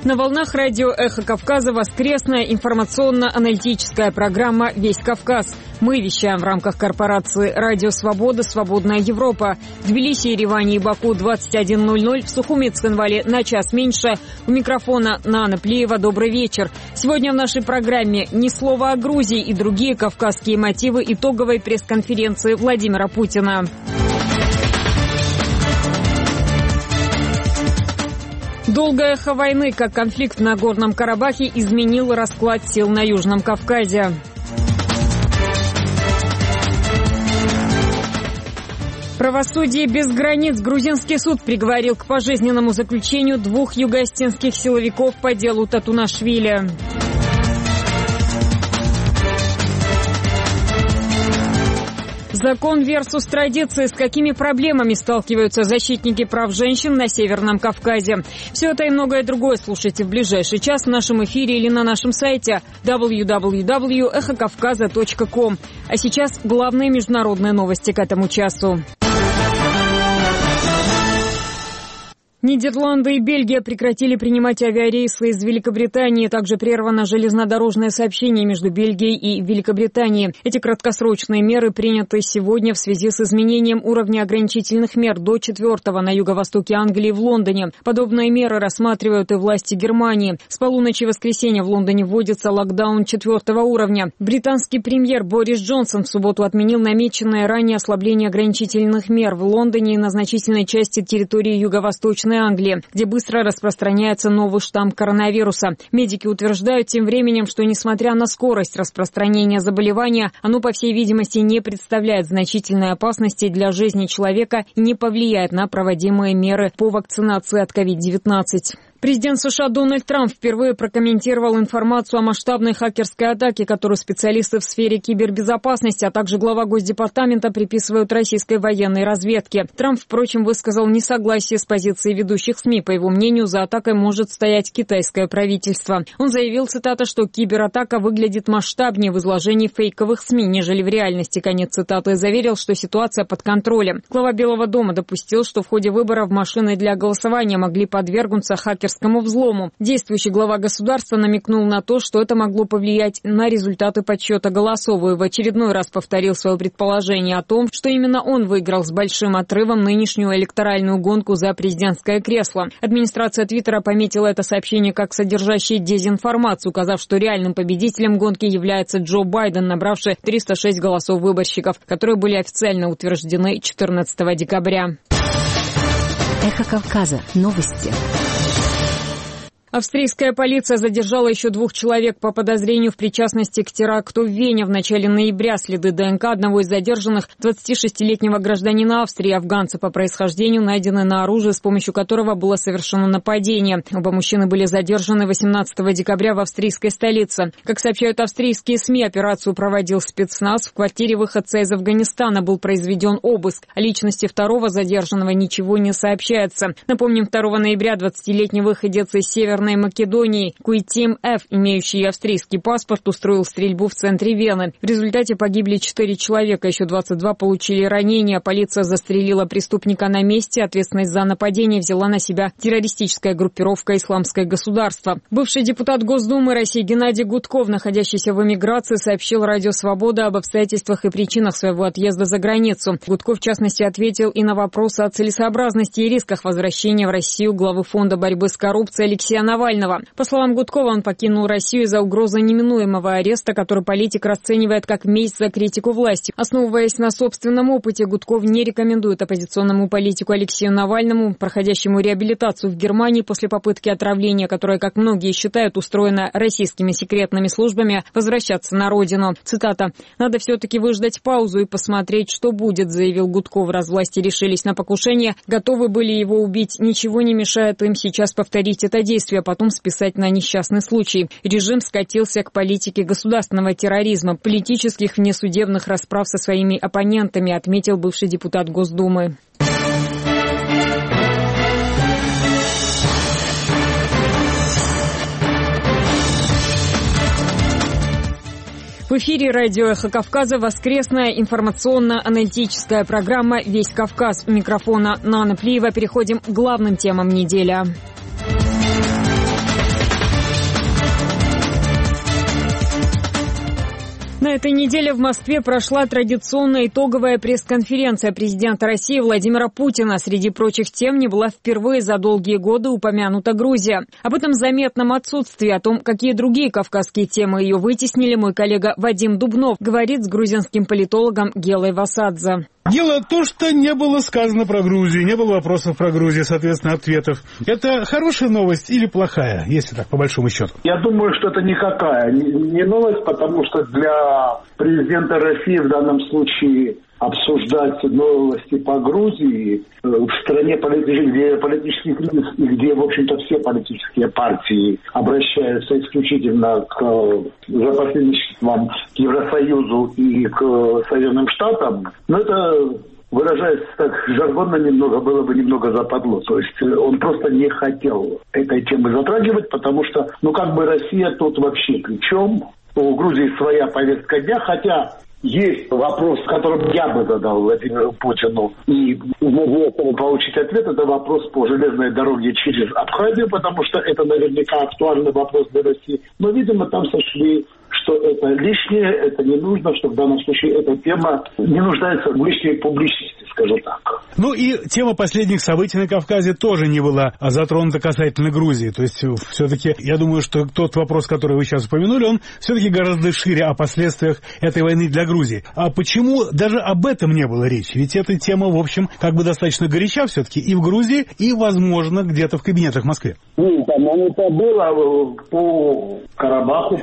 На волнах радио «Эхо Кавказа» воскресная информационно-аналитическая программа «Весь Кавказ». Мы вещаем в рамках корпорации «Радио Свобода», «Свободная Европа». В Тбилиси, Ереване и Баку 21:00, в Сухуми и Цхинвале на час меньше. У микрофона Нана Плиева. Добрый вечер. Сегодня в нашей программе ни слова о Грузии и другие кавказские мотивы итоговой пресс-конференции Владимира Путина. Долгое эхо войны, как конфликт в Нагорном Карабахе изменил расклад сил на Южном Кавказе. Правосудие без границ. Грузинский суд приговорил к пожизненному заключению 2 юго-осетинских силовиков по делу Татунашвили. Закон versus традиции. С какими проблемами сталкиваются защитники прав женщин на Северном Кавказе? Все это и многое другое слушайте в ближайший час в нашем эфире или на нашем сайте www.ekhokavkaza.com. А сейчас главные международные новости к этому часу. Нидерланды и Бельгия прекратили принимать авиарейсы из Великобритании. Также прервано железнодорожное сообщение между Бельгией и Великобританией. Эти краткосрочные меры приняты сегодня в связи с изменением уровня ограничительных мер до 4-го на юго-востоке Англии в Лондоне. Подобные меры рассматривают и власти Германии. С полуночи воскресенья в Лондоне вводится локдаун 4-го уровня. Британский премьер Борис Джонсон в субботу отменил намеченное ранее ослабление ограничительных мер в Лондоне и на значительной части территории юго-восточной Англии, где быстро распространяется новый штамм коронавируса. Медики утверждают тем временем, что несмотря на скорость распространения заболевания, оно, по всей видимости, не представляет значительной опасности для жизни человека и не повлияет на проводимые меры по вакцинации от COVID-19. Президент США Дональд Трамп впервые прокомментировал информацию о масштабной хакерской атаке, которую специалисты в сфере кибербезопасности, а также глава Госдепартамента приписывают российской военной разведке. Трамп, впрочем, высказал несогласие с позицией ведущих СМИ. По его мнению, за атакой может стоять китайское правительство. Он заявил, цитата, что кибератака выглядит масштабнее в изложении фейковых СМИ, нежели в реальности. Конец цитаты. Заверил, что ситуация под контролем. Глава Белого дома допустил, что в ходе выборов машины для голосования могли подвергнуться хакерскому взлому. Действующий глава государства намекнул на то, что это могло повлиять на результаты подсчета голосов, и в очередной раз повторил свое предположение о том, что именно он выиграл с большим отрывом нынешнюю электоральную гонку за президентское кресло. Администрация Твиттера пометила это сообщение как содержащее дезинформацию, указав, что реальным победителем гонки является Джо Байден, набравший 306 голосов выборщиков, которые были официально утверждены 14 декабря. Эхо Кавказа. Новости. Австрийская полиция задержала еще 2 человек по подозрению в причастности к теракту в Вене в начале ноября. Следы ДНК одного из задержанных, 26-летнего гражданина Австрии, афганца по происхождению, найдены на оружии, с помощью которого было совершено нападение. Оба мужчины были задержаны 18 декабря в австрийской столице. Как сообщают австрийские СМИ, операцию проводил спецназ. В квартире выходца из Афганистана был произведен обыск. О личности второго задержанного ничего не сообщается. Напомним, 2 ноября 20-летний выходец из Северной Македонии Куитим Ф., имеющий австрийский паспорт, устроил стрельбу в центре Вены. В результате погибли 4 человека, еще 22 получили ранения. Полиция застрелила преступника на месте. Ответственность за нападение взяла на себя террористическая группировка «Исламское государство». Бывший депутат Госдумы России Геннадий Гудков, находящийся в эмиграции, сообщил Радио Свобода об обстоятельствах и причинах своего отъезда за границу. Гудков, в частности, ответил и на вопросы о целесообразности и рисках возвращения в Россию главы Фонда борьбы с коррупцией Алексея Навального. По словам Гудкова, он покинул Россию из-за угрозы неминуемого ареста, который политик расценивает как месть за критику власти. Основываясь на собственном опыте, Гудков не рекомендует оппозиционному политику Алексею Навальному, проходящему реабилитацию в Германии после попытки отравления, которая, как многие считают, устроена российскими секретными службами, возвращаться на родину. Цитата. «Надо все-таки выждать паузу и посмотреть, что будет», заявил Гудков. Раз власти решились на покушение, готовы были его убить. Ничего не мешает им сейчас повторить это действие, а потом списать на несчастный случай. Режим скатился к политике государственного терроризма, политических внесудебных расправ со своими оппонентами, отметил бывший депутат Госдумы. В эфире радио «Эхо Кавказа» воскресная информационно-аналитическая программа «Весь Кавказ». У микрофона Нана Плиева. Переходим к главным темам недели. На этой неделе в Москве прошла традиционная итоговая пресс-конференция президента России Владимира Путина. Среди прочих тем не была впервые за долгие годы упомянута Грузия. Об этом заметном отсутствии, о том, какие другие кавказские темы ее вытеснили, мой коллега Вадим Дубнов говорит с грузинским политологом Гелой Васадзе. Дело то, что не было сказано про Грузию, не было вопросов про Грузию, соответственно, ответов. Это хорошая новость или плохая, если так, по большому счету? Я думаю, что это никакая не новость, потому что для президента России в данном случае обсуждать новости по Грузии в стране, где политический кризис и где, в общем-то, все политические партии обращаются исключительно за посредничеством к Евросоюзу и к Соединенным Штатам, но это, выражаясь так жаргонно немного, было бы немного западло. То есть он просто не хотел этой темы затрагивать, потому что, Россия тут вообще при чем? У Грузии своя повестка дня, хотя есть вопрос, который я бы задал Владимиру Путину, и могу этому получить ответ, это вопрос по железной дороге через Абхазию, потому что это наверняка актуальный вопрос для России. Но, видимо, там сошли, что это лишнее, это не нужно, что в данном случае эта тема не нуждается в лишней публичности, скажу так. И тема последних событий на Кавказе тоже не была затронута касательно Грузии. То есть, все-таки, я думаю, что тот вопрос, который вы сейчас упомянули, он все-таки гораздо шире о последствиях этой войны для Грузии. А почему даже об этом не было речи? Ведь эта тема, в общем, достаточно горяча все-таки и в Грузии, и, возможно, где-то в кабинетах в Москве. Это было по Карабаху,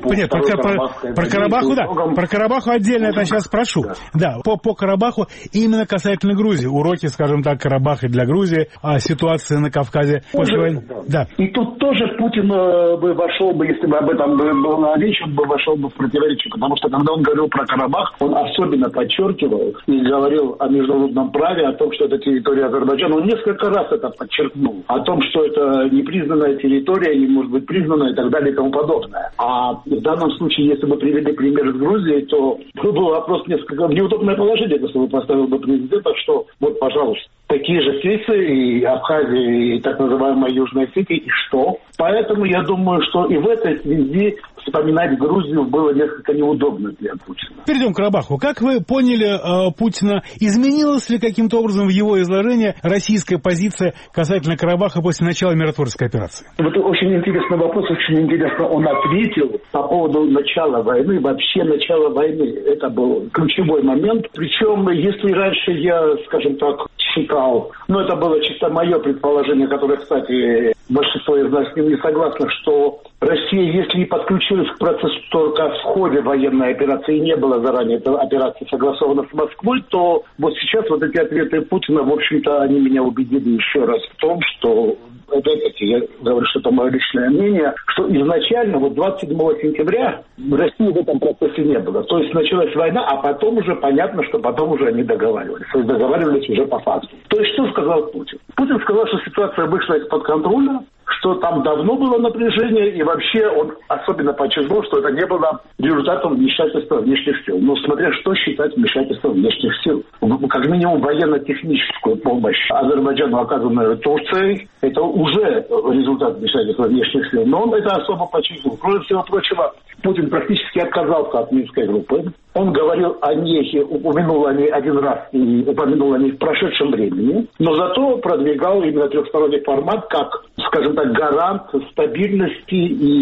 Про Карабаху, да. Про Карабаху отдельно это сейчас спрошу. Да, по Карабаху именно касательно Грузии. Уроки, скажем так, Карабаха для Грузии, а ситуация на Кавказе после войны. Да. И тут тоже Путин бы вошел бы, если бы об этом была речь, он бы вошел бы в противоречие, потому что когда он говорил про Карабах, он особенно подчеркивал и говорил о международном праве, о том, что это территория Азербайджана. Он несколько раз это подчеркнул. О том, что это непризнанная территория, не может быть признана и так далее и тому подобное. А в данном случае, если бы привели пример с Грузией, то был вопрос несколько в неудобное положение, если бы поставил бы президента, что вот, пожалуйста, такие же сессии, и Абхазия, и так называемая Южная Осетия, и что? Поэтому я думаю, что и в этой связи вспоминать Грузию было несколько неудобно для Путина. Перейдем к Карабаху. Как вы поняли Путина, изменилась ли каким-то образом в его изложении российская позиция касательно Карабаха после начала миротворческой операции? Вот очень интересный вопрос, очень интересно он ответил по поводу начала войны, вообще начала войны. Это был ключевой момент. Причем, если раньше я, скажем так, считал, это было чисто мое предположение, которое, кстати, большинство из нас с ним не согласно, что Россия, если и подключилась к процессу только в ходе военной операции, и не было заранее эта операция согласована с Москвой, то вот сейчас вот эти ответы Путина, в общем-то, они меня убедили еще раз в том, что, опять-таки, я говорю, что это мое личное мнение, что изначально, 27 сентября России в этом процессе не было. То есть началась война, а потом уже понятно, что потом уже они договаривались. То есть договаривались уже по факту. То есть что сказал Путин? Путин сказал, что ситуация вышла из-под контроля, что там давно было напряжение, и вообще он особенно подчеркнул, что это не было результатом вмешательства внешних сил. Но смотря что считать вмешательством внешних сил. Как минимум военно-техническую помощь Азербайджану, оказанную Турцией, это уже результат вмешательства внешних сил. Но он это особо подчеркнул. Кроме всего прочего, Путин практически отказался от Минской группы. Он говорил о ней, упомянул о ней один раз и упомянул о ней в прошедшем времени, но зато продвигал именно трехсторонний формат как, скажем так, гарант стабильности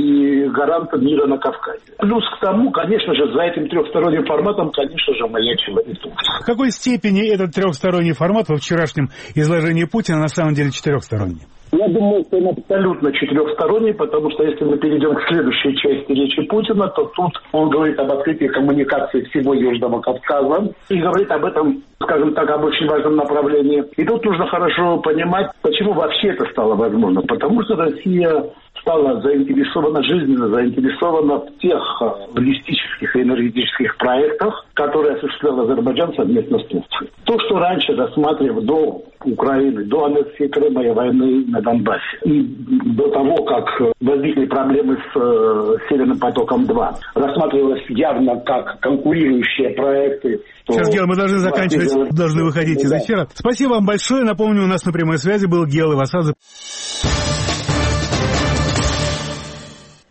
и гарант мира на Кавказе. Плюс к тому, конечно же, за этим трехсторонним форматом, конечно же, маячила и Турция. В какой степени этот трехсторонний формат во вчерашнем изложении Путина на самом деле четырехсторонний? Я думаю, что он абсолютно четырехсторонний, потому что если мы перейдем к следующей части речи Путина, то тут он говорит об открытии коммуникации всего Южного Кавказа и говорит об этом, скажем так, об очень важном направлении. И тут нужно хорошо понимать, почему вообще это стало возможно. Потому что Россия стала жизненно заинтересована в тех баллистических и энергетических проектах, которые осуществлял Азербайджан совместно с Турцией. То, что раньше рассматривал до Украины, до аннексии Крыма и войны на Донбассе, и до того, как возникли проблемы с Северным потоком-2, рассматривалось явно как конкурирующие проекты. Сейчас, Гела, мы должны заканчивать, должны выходить из эфира. Спасибо вам большое. Напомню, у нас на прямой связи был Гела Васадзе.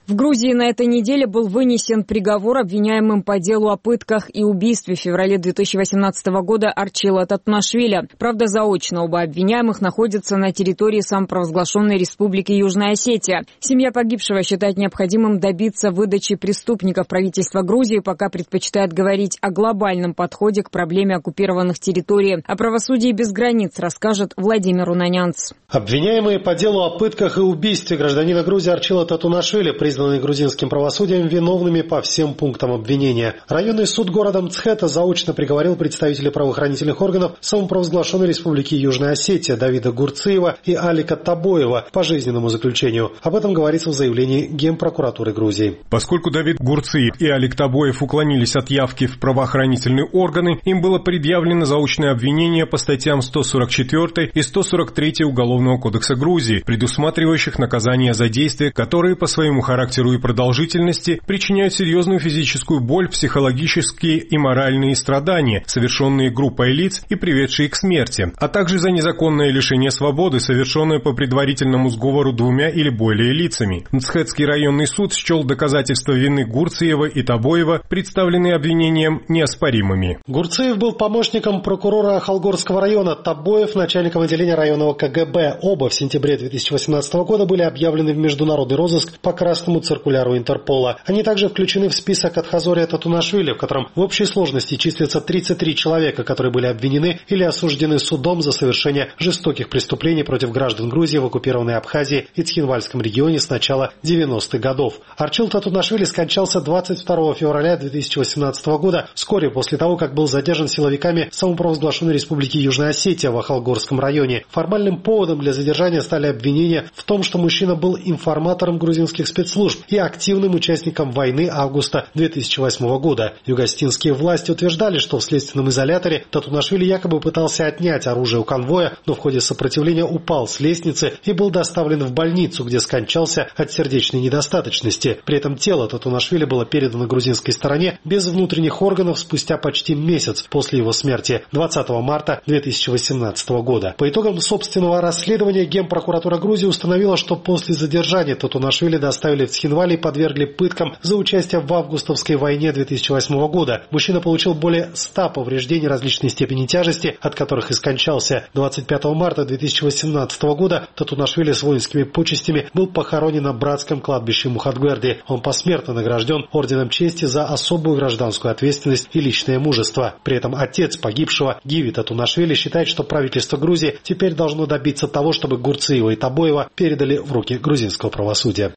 В Грузии на этой неделе был вынесен приговор обвиняемым по делу о пытках и убийстве в феврале 2018 года Арчила Татунашвили. Правда, заочно оба обвиняемых находятся на территории самопровозглашенной Республики Южная Осетия. Семья погибшего считает необходимым добиться выдачи преступников. Правительство Грузии пока предпочитает говорить о глобальном подходе к проблеме оккупированных территорий. О правосудии без границ расскажет Владимир Унанянц. Обвиняемые по делу о пытках и убийстве гражданина Грузии Арчила Татунашвили признаны грузинским правосудием виновными по всем пунктам обвинения. Районный суд города Мцхета заочно приговорил представителей правоохранительных органов самопровозглашенной Республики Южная Осетия Давида Гурциева и Алика Табоева к пожизненному заключению. Об этом говорится в заявлении Генпрокуратуры Грузии. Поскольку Давид Гурциев и Алик Табоев уклонились от явки в правоохранительные органы, им было предъявлено заочное обвинение по статьям 144 и 143 Уголовного кодекса Грузии, предусматривающих наказание за действия, которые по своему характеру и продолжительности причиняют серьезную физическую боль, психологические и моральные страдания, совершенные группой лиц и приведшие к смерти, а также за незаконное лишение свободы, совершенное по предварительному сговору двумя или более лицами. Мцхетский районный суд счел доказательства вины Гурциева и Табоева, представленные обвинением, неоспоримыми. Гурциев был помощником прокурора Халгорского района, Табоев – начальником отделения районного КГБ. Оба в сентябре 2018 года были объявлены в международный розыск по красному циркуляру Интерпола. Они также включены в список Атхазория Татунашвили, в котором в общей сложности числится 33 человека, которые были обвинены или осуждены судом за совершение жестоких преступлений против граждан Грузии в оккупированной Абхазии и Цхинвальском регионе с начала 90-х годов. Арчил Татунашвили скончался 22 февраля 2018 года, вскоре после того, как был задержан силовиками самопровозглашенной Республики Южная Осетия в Ахалгорском районе. Формальным поводом для задержания стали обвинения в том, что мужчина был информатором грузинских спецслужб и активным участником войны августа 2008 года. Югостинские власти утверждали, что в следственном изоляторе Татунашвили якобы пытался отнять оружие у конвоя, но в ходе сопротивления упал с лестницы и был доставлен в больницу, где скончался от сердечной недостаточности. При этом тело Татунашвили было передано грузинской стороне без внутренних органов спустя почти месяц после его смерти, 20 марта 2018 года. По итогам собственного расследования Генпрокуратура Грузии установила, что после задержания Татунашвили доставили в Цхинваль и подвергли пыткам за участие в августовской войне 2008 года. Мужчина получил более 100 повреждений различной степени тяжести, от которых и скончался. 25 марта 2018 года Татунашвили с воинскими почестями был похоронен на братском кладбище Мухатгверди. Он посмертно награжден орденом чести за особую гражданскую ответственность и личное мужество. При этом отец погибшего Гиви Татунашвили считает, что правительство Грузии теперь должно добиться того, чтобы Гурциева и Табоева передали в руки грузинского правосудия.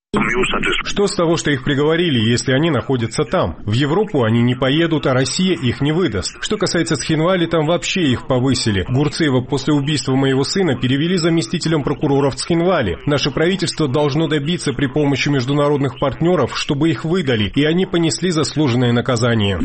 Что с того, что их приговорили, если они находятся там? В Европу они не поедут, а Россия их не выдаст. Что касается Цхинвали, там вообще их повысили. Гурциева после убийства моего сына перевели заместителем прокурора в Цхинвали. Наше правительство должно добиться при помощи международных партнеров, чтобы их выдали, и они понесли заслуженное наказание.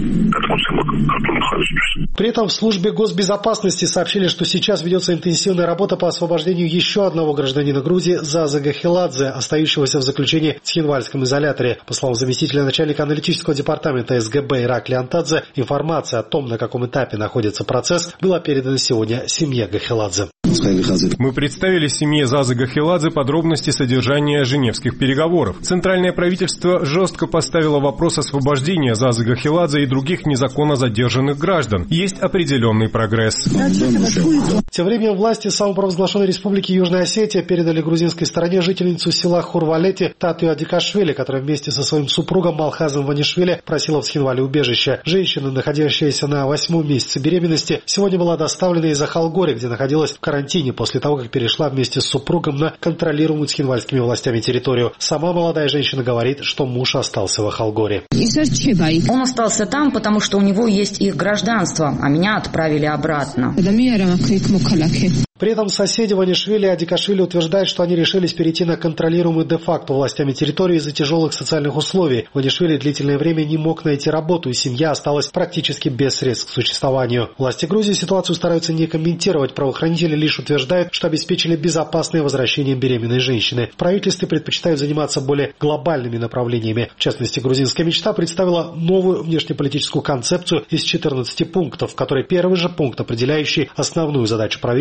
При этом в службе госбезопасности сообщили, что сейчас ведется интенсивная работа по освобождению еще одного гражданина Грузии Зазы Гахеладзе, остающегося в заключении в Цхинвальском изоляторе. По словам заместителя начальника аналитического департамента СГБ Иракли Антадзе, информация о том, на каком этапе находится процесс, была передана сегодня семье Гахеладзе. Мы представили семье Зазы Гахеладзе подробности содержания женевских переговоров. Центральное правительство жестко поставило вопрос освобождения Зазы Гахеладзе и других незаконно задержанных граждан. Есть определенный прогресс. Тем временем власти самопровозглашенной Республики Южная Осетия передали грузинской стороне жительницу села Хурвалети Татью Адикашвили, которая вместе со своим супругом Малхазом Ванишвили просила в Цхинвале убежище. Женщина, находящаяся на 8-м месяце беременности, сегодня была доставлена из Ахалгори, где находилась в карантине после того, как перешла вместе с супругом на контролируемую цхинвальскими властями территорию. Сама молодая женщина говорит, что муж остался в Ахалгоре. Он остался там, потому что у него есть их гражданство, а меня отправили обратно. При этом соседи Ванишвили и Адикашвили утверждают, что они решились перейти на контролируемую де-факто властями территории из-за тяжелых социальных условий. Ванишвили длительное время не мог найти работу, и семья осталась практически без средств к существованию. Власти Грузии ситуацию стараются не комментировать. Правоохранители лишь утверждают, что обеспечили безопасное возвращение беременной женщины. В правительстве предпочитают заниматься более глобальными направлениями. В частности, грузинская мечта представила новую внешнеполитическую концепцию из 14 пунктов, в которой первый же пункт, определяющий основную задачу правительства –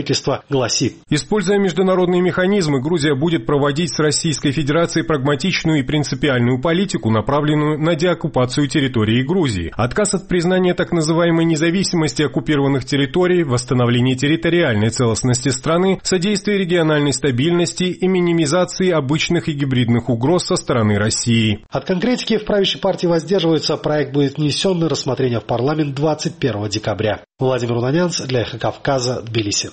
гласит: используя международные механизмы, Грузия будет проводить с Российской Федерацией прагматичную и принципиальную политику, направленную на деоккупацию территории Грузии. Отказ от признания так называемой независимости оккупированных территорий, восстановление территориальной целостности страны, содействие региональной стабильности и минимизации обычных и гибридных угроз со стороны России. От конкретики в правящей партии воздерживаются. Проект будет внесен на рассмотрение в парламент 21 декабря. Владимир Унанянц для «Эхо Кавказа», Тбилиси.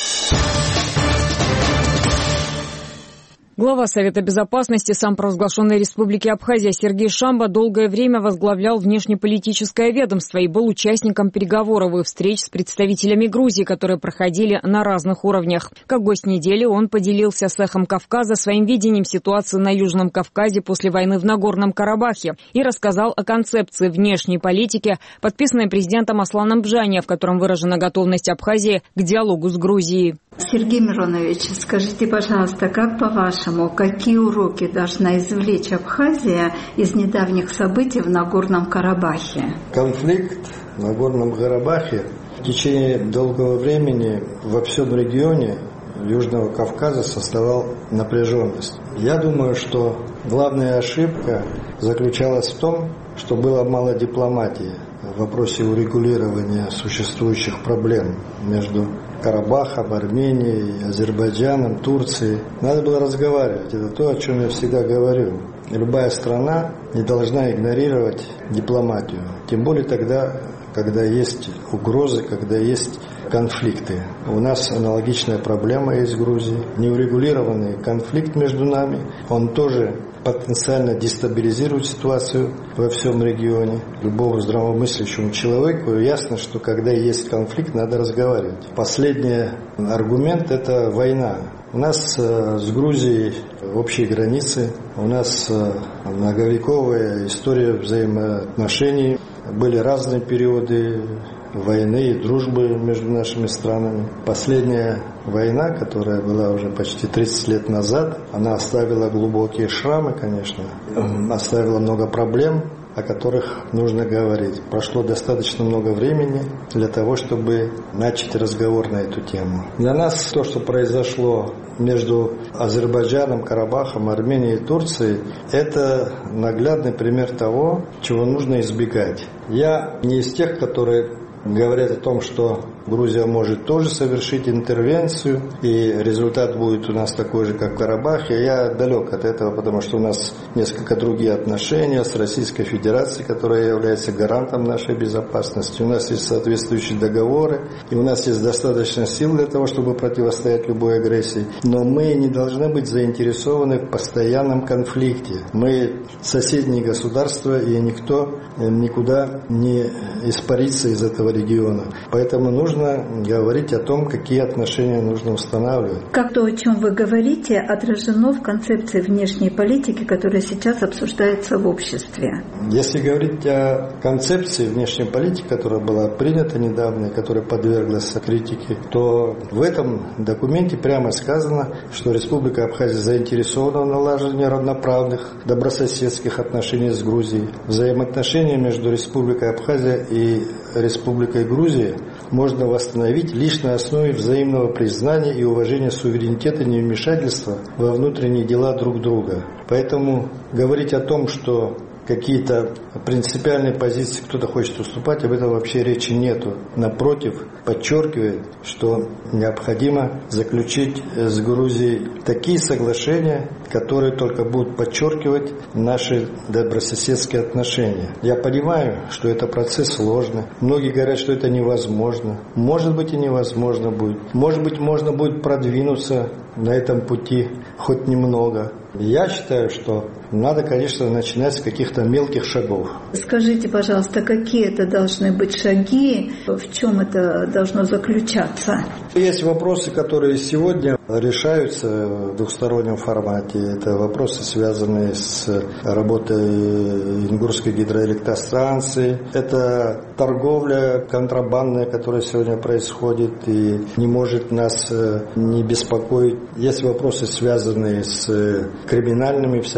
Глава Совета Безопасности самопровозглашенной Республики Абхазия Сергей Шамба долгое время возглавлял внешнеполитическое ведомство и был участником переговоров и встреч с представителями Грузии, которые проходили на разных уровнях. Как гость недели он поделился с «Эхом Кавказа» своим видением ситуации на Южном Кавказе после войны в Нагорном Карабахе и рассказал о концепции внешней политики, подписанной президентом Асланом Бжани, в котором выражена готовность Абхазии к диалогу с Грузией. Сергей Миронович, скажите, пожалуйста, как по-вашему, какие уроки должна извлечь Абхазия из недавних событий в Нагорном Карабахе? Конфликт в Нагорном Карабахе в течение долгого времени во всем регионе Южного Кавказа создавал напряженность. Я думаю, что главная ошибка заключалась в том, что было мало дипломатии в вопросе урегулирования существующих проблем между Карабахом, Арменией, Азербайджаном, Турцией. Надо было разговаривать. Это то, о чем я всегда говорю. Любая страна не должна игнорировать дипломатию. Тем более тогда, когда есть угрозы, когда есть конфликты. У нас аналогичная проблема есть в Грузии. Неурегулированный конфликт между нами. Он тоже потенциально дестабилизирует ситуацию во всем регионе. Любому здравомыслящему человеку ясно, что когда есть конфликт, надо разговаривать. Последний аргумент – это война. У нас с Грузией общие границы, у нас многовековая история взаимоотношений. Были разные периоды войны и дружбы между нашими странами. Последняя война, которая была уже почти 30 лет назад, она оставила глубокие шрамы, конечно, оставила много проблем, о которых нужно говорить. Прошло достаточно много времени для того, чтобы начать разговор на эту тему. Для нас то, что произошло между Азербайджаном, Карабахом, Арменией и Турцией, это наглядный пример того, чего нужно избегать. Я не из тех, которые говорят о том, что Грузия может тоже совершить интервенцию, и результат будет у нас такой же, как в Карабахе. Я далек от этого, потому что у нас несколько другие отношения с Российской Федерацией, которая является гарантом нашей безопасности. У нас есть соответствующие договоры, и у нас есть достаточно сил для того, чтобы противостоять любой агрессии. Но мы не должны быть заинтересованы в постоянном конфликте. Мы соседние государства, и никто никуда не испарится из этого региона. Поэтому нужно говорить о том, какие отношения нужно устанавливать. Как то, о чем вы говорите, отражено в концепции внешней политики, которая сейчас обсуждается в обществе? Если говорить о концепции внешней политики, которая была принята недавно и которая подверглась критике, то в этом документе прямо сказано, что Республика Абхазия заинтересована в налаживании равноправных, добрососедских отношений с Грузией. Взаимоотношения между Республикой Абхазия и Республикой Грузия можно восстановить лишь на основе взаимного признания и уважения суверенитета и невмешательства во внутренние дела друг друга. Поэтому говорить о том, что какие-то принципиальные позиции кто-то хочет уступать, об этом вообще речи нету. Напротив, подчеркивает, что необходимо заключить с Грузией такие соглашения, которые только будут подчеркивать наши добрососедские отношения. Я понимаю, что это процесс сложный. Многие говорят, что это невозможно. Может быть и невозможно будет. Может быть, можно будет продвинуться на этом пути хоть немного. Я считаю, что надо, конечно, начинать с каких-то мелких шагов. Скажите, пожалуйста, какие это должны быть шаги, в чем это должно заключаться? Есть вопросы, которые сегодня решаются в двухстороннем формате. Это вопросы, связанные с работой Ингурской гидроэлектростанции. Это торговля контрабандная, которая сегодня происходит и не может нас не беспокоить. Есть вопросы, связанные с криминальными всякими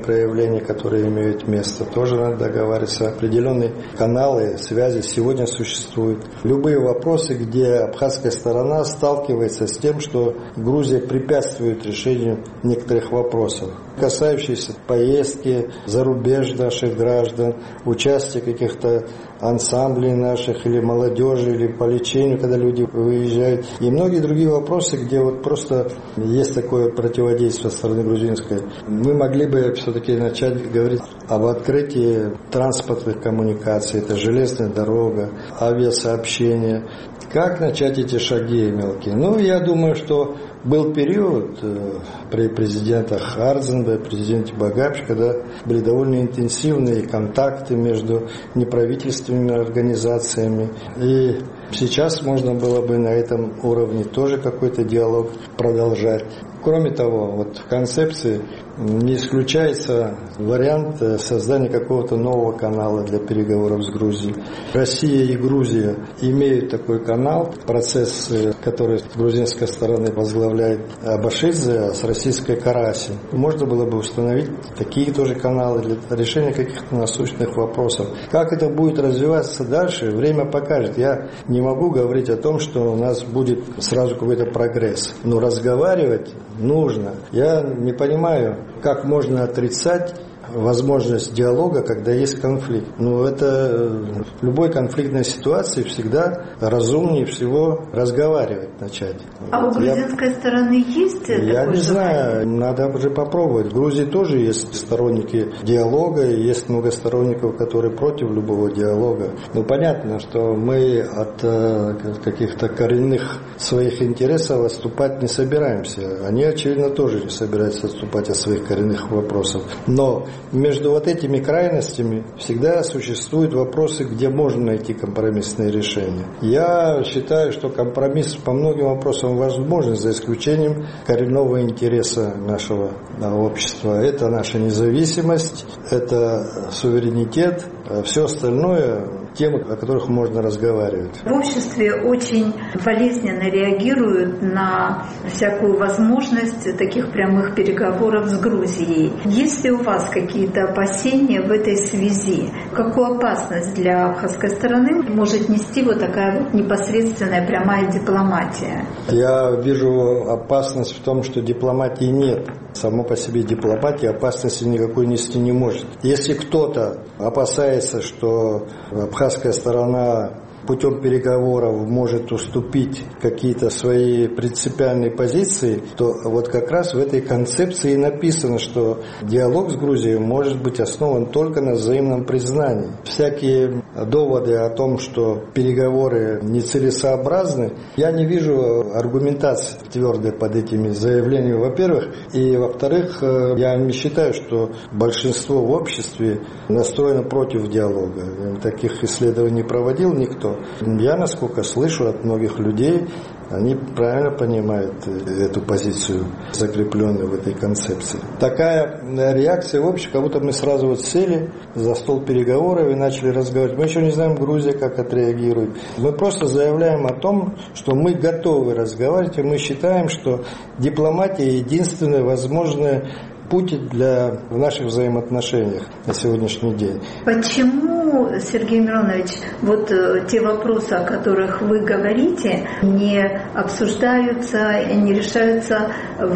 проявления, которые имеют место. Тоже надо договариваться. Определенные каналы связи сегодня существуют. Любые вопросы, где абхазская сторона сталкивается с тем, что Грузия препятствует решению некоторых вопросов, касающиеся поездки за рубеж наших граждан, участия каких-то ансамблей наших или молодежи, или по лечению, когда люди выезжают. И многие другие вопросы, где вот просто есть такое противодействие со стороны грузинской. Мы могли бы все-таки начать говорить об открытии транспортных коммуникаций, это железная дорога, авиасообщение. Как начать эти шаги мелкие? Ну, я думаю, что был период при президентах Ардзенбе, президенте Багапше, когда были довольно интенсивные контакты между неправительственными организациями. И сейчас можно было бы на этом уровне тоже какой-то диалог продолжать. Кроме того, вот в концепции не исключается вариант создания какого-то нового канала для переговоров с Грузией. Россия и Грузия имеют такой канал, процесс, который с грузинской стороны возглавляет Абашидзе, а с российской Караси. Можно было бы установить такие тоже каналы для решения каких-то насущных вопросов. Как это будет развиваться дальше, время покажет. Я не могу говорить о том, что у нас будет сразу какой-то прогресс. Но разговаривать нужно. Я не понимаю, как можно отрицать возможность диалога, когда есть конфликт. Но это в любой конфликтной ситуации всегда разумнее всего разговаривать начать. А у грузинской стороны есть это? Я не знаю, надо уже попробовать. В Грузии тоже есть сторонники диалога, и есть много сторонников, которые против любого диалога. Ну, понятно, что мы от каких-то коренных своих интересов отступать не собираемся. Они, очевидно, тоже не собираются отступать от своих коренных вопросов. Но между вот этими крайностями всегда существуют вопросы, где можно найти компромиссные решения. Я считаю, что компромисс по многим вопросам возможен, за исключением коренного интереса нашего общества. Это наша независимость, это суверенитет, все остальное темы, о которых можно разговаривать. В обществе очень болезненно реагируют на всякую возможность таких прямых переговоров с Грузией. Есть ли у вас какие-то опасения в этой связи? Какую опасность для абхазской стороны может нести вот такая вот непосредственная прямая дипломатия? Я вижу опасность в том, что дипломатии нет. Само по себе дипломатия опасности никакой нести не может. Если кто-то опасается, что абхазская сторона путем переговоров может уступить какие-то свои принципиальные позиции, то вот как раз в этой концепции написано, что диалог с Грузией может быть основан только на взаимном признании. Всякие доводы о том, что переговоры нецелесообразны, я не вижу аргументации твердой под этими заявлениями, во-первых. И, во-вторых, я не считаю, что большинство в обществе настроено против диалога. Таких исследований не проводил никто. Я, насколько слышу от многих людей, они правильно понимают эту позицию, закрепленную в этой концепции. Такая реакция в общем, как будто мы сразу вот сели за стол переговоров и начали разговаривать. Мы еще не знаем, Грузия как отреагирует. Мы просто заявляем о том, что мы готовы разговаривать, и мы считаем, что дипломатия единственная возможная путь в наших взаимоотношениях на сегодняшний день. Почему, Сергей Миронович, вот те вопросы, о которых вы говорите, не обсуждаются и не решаются в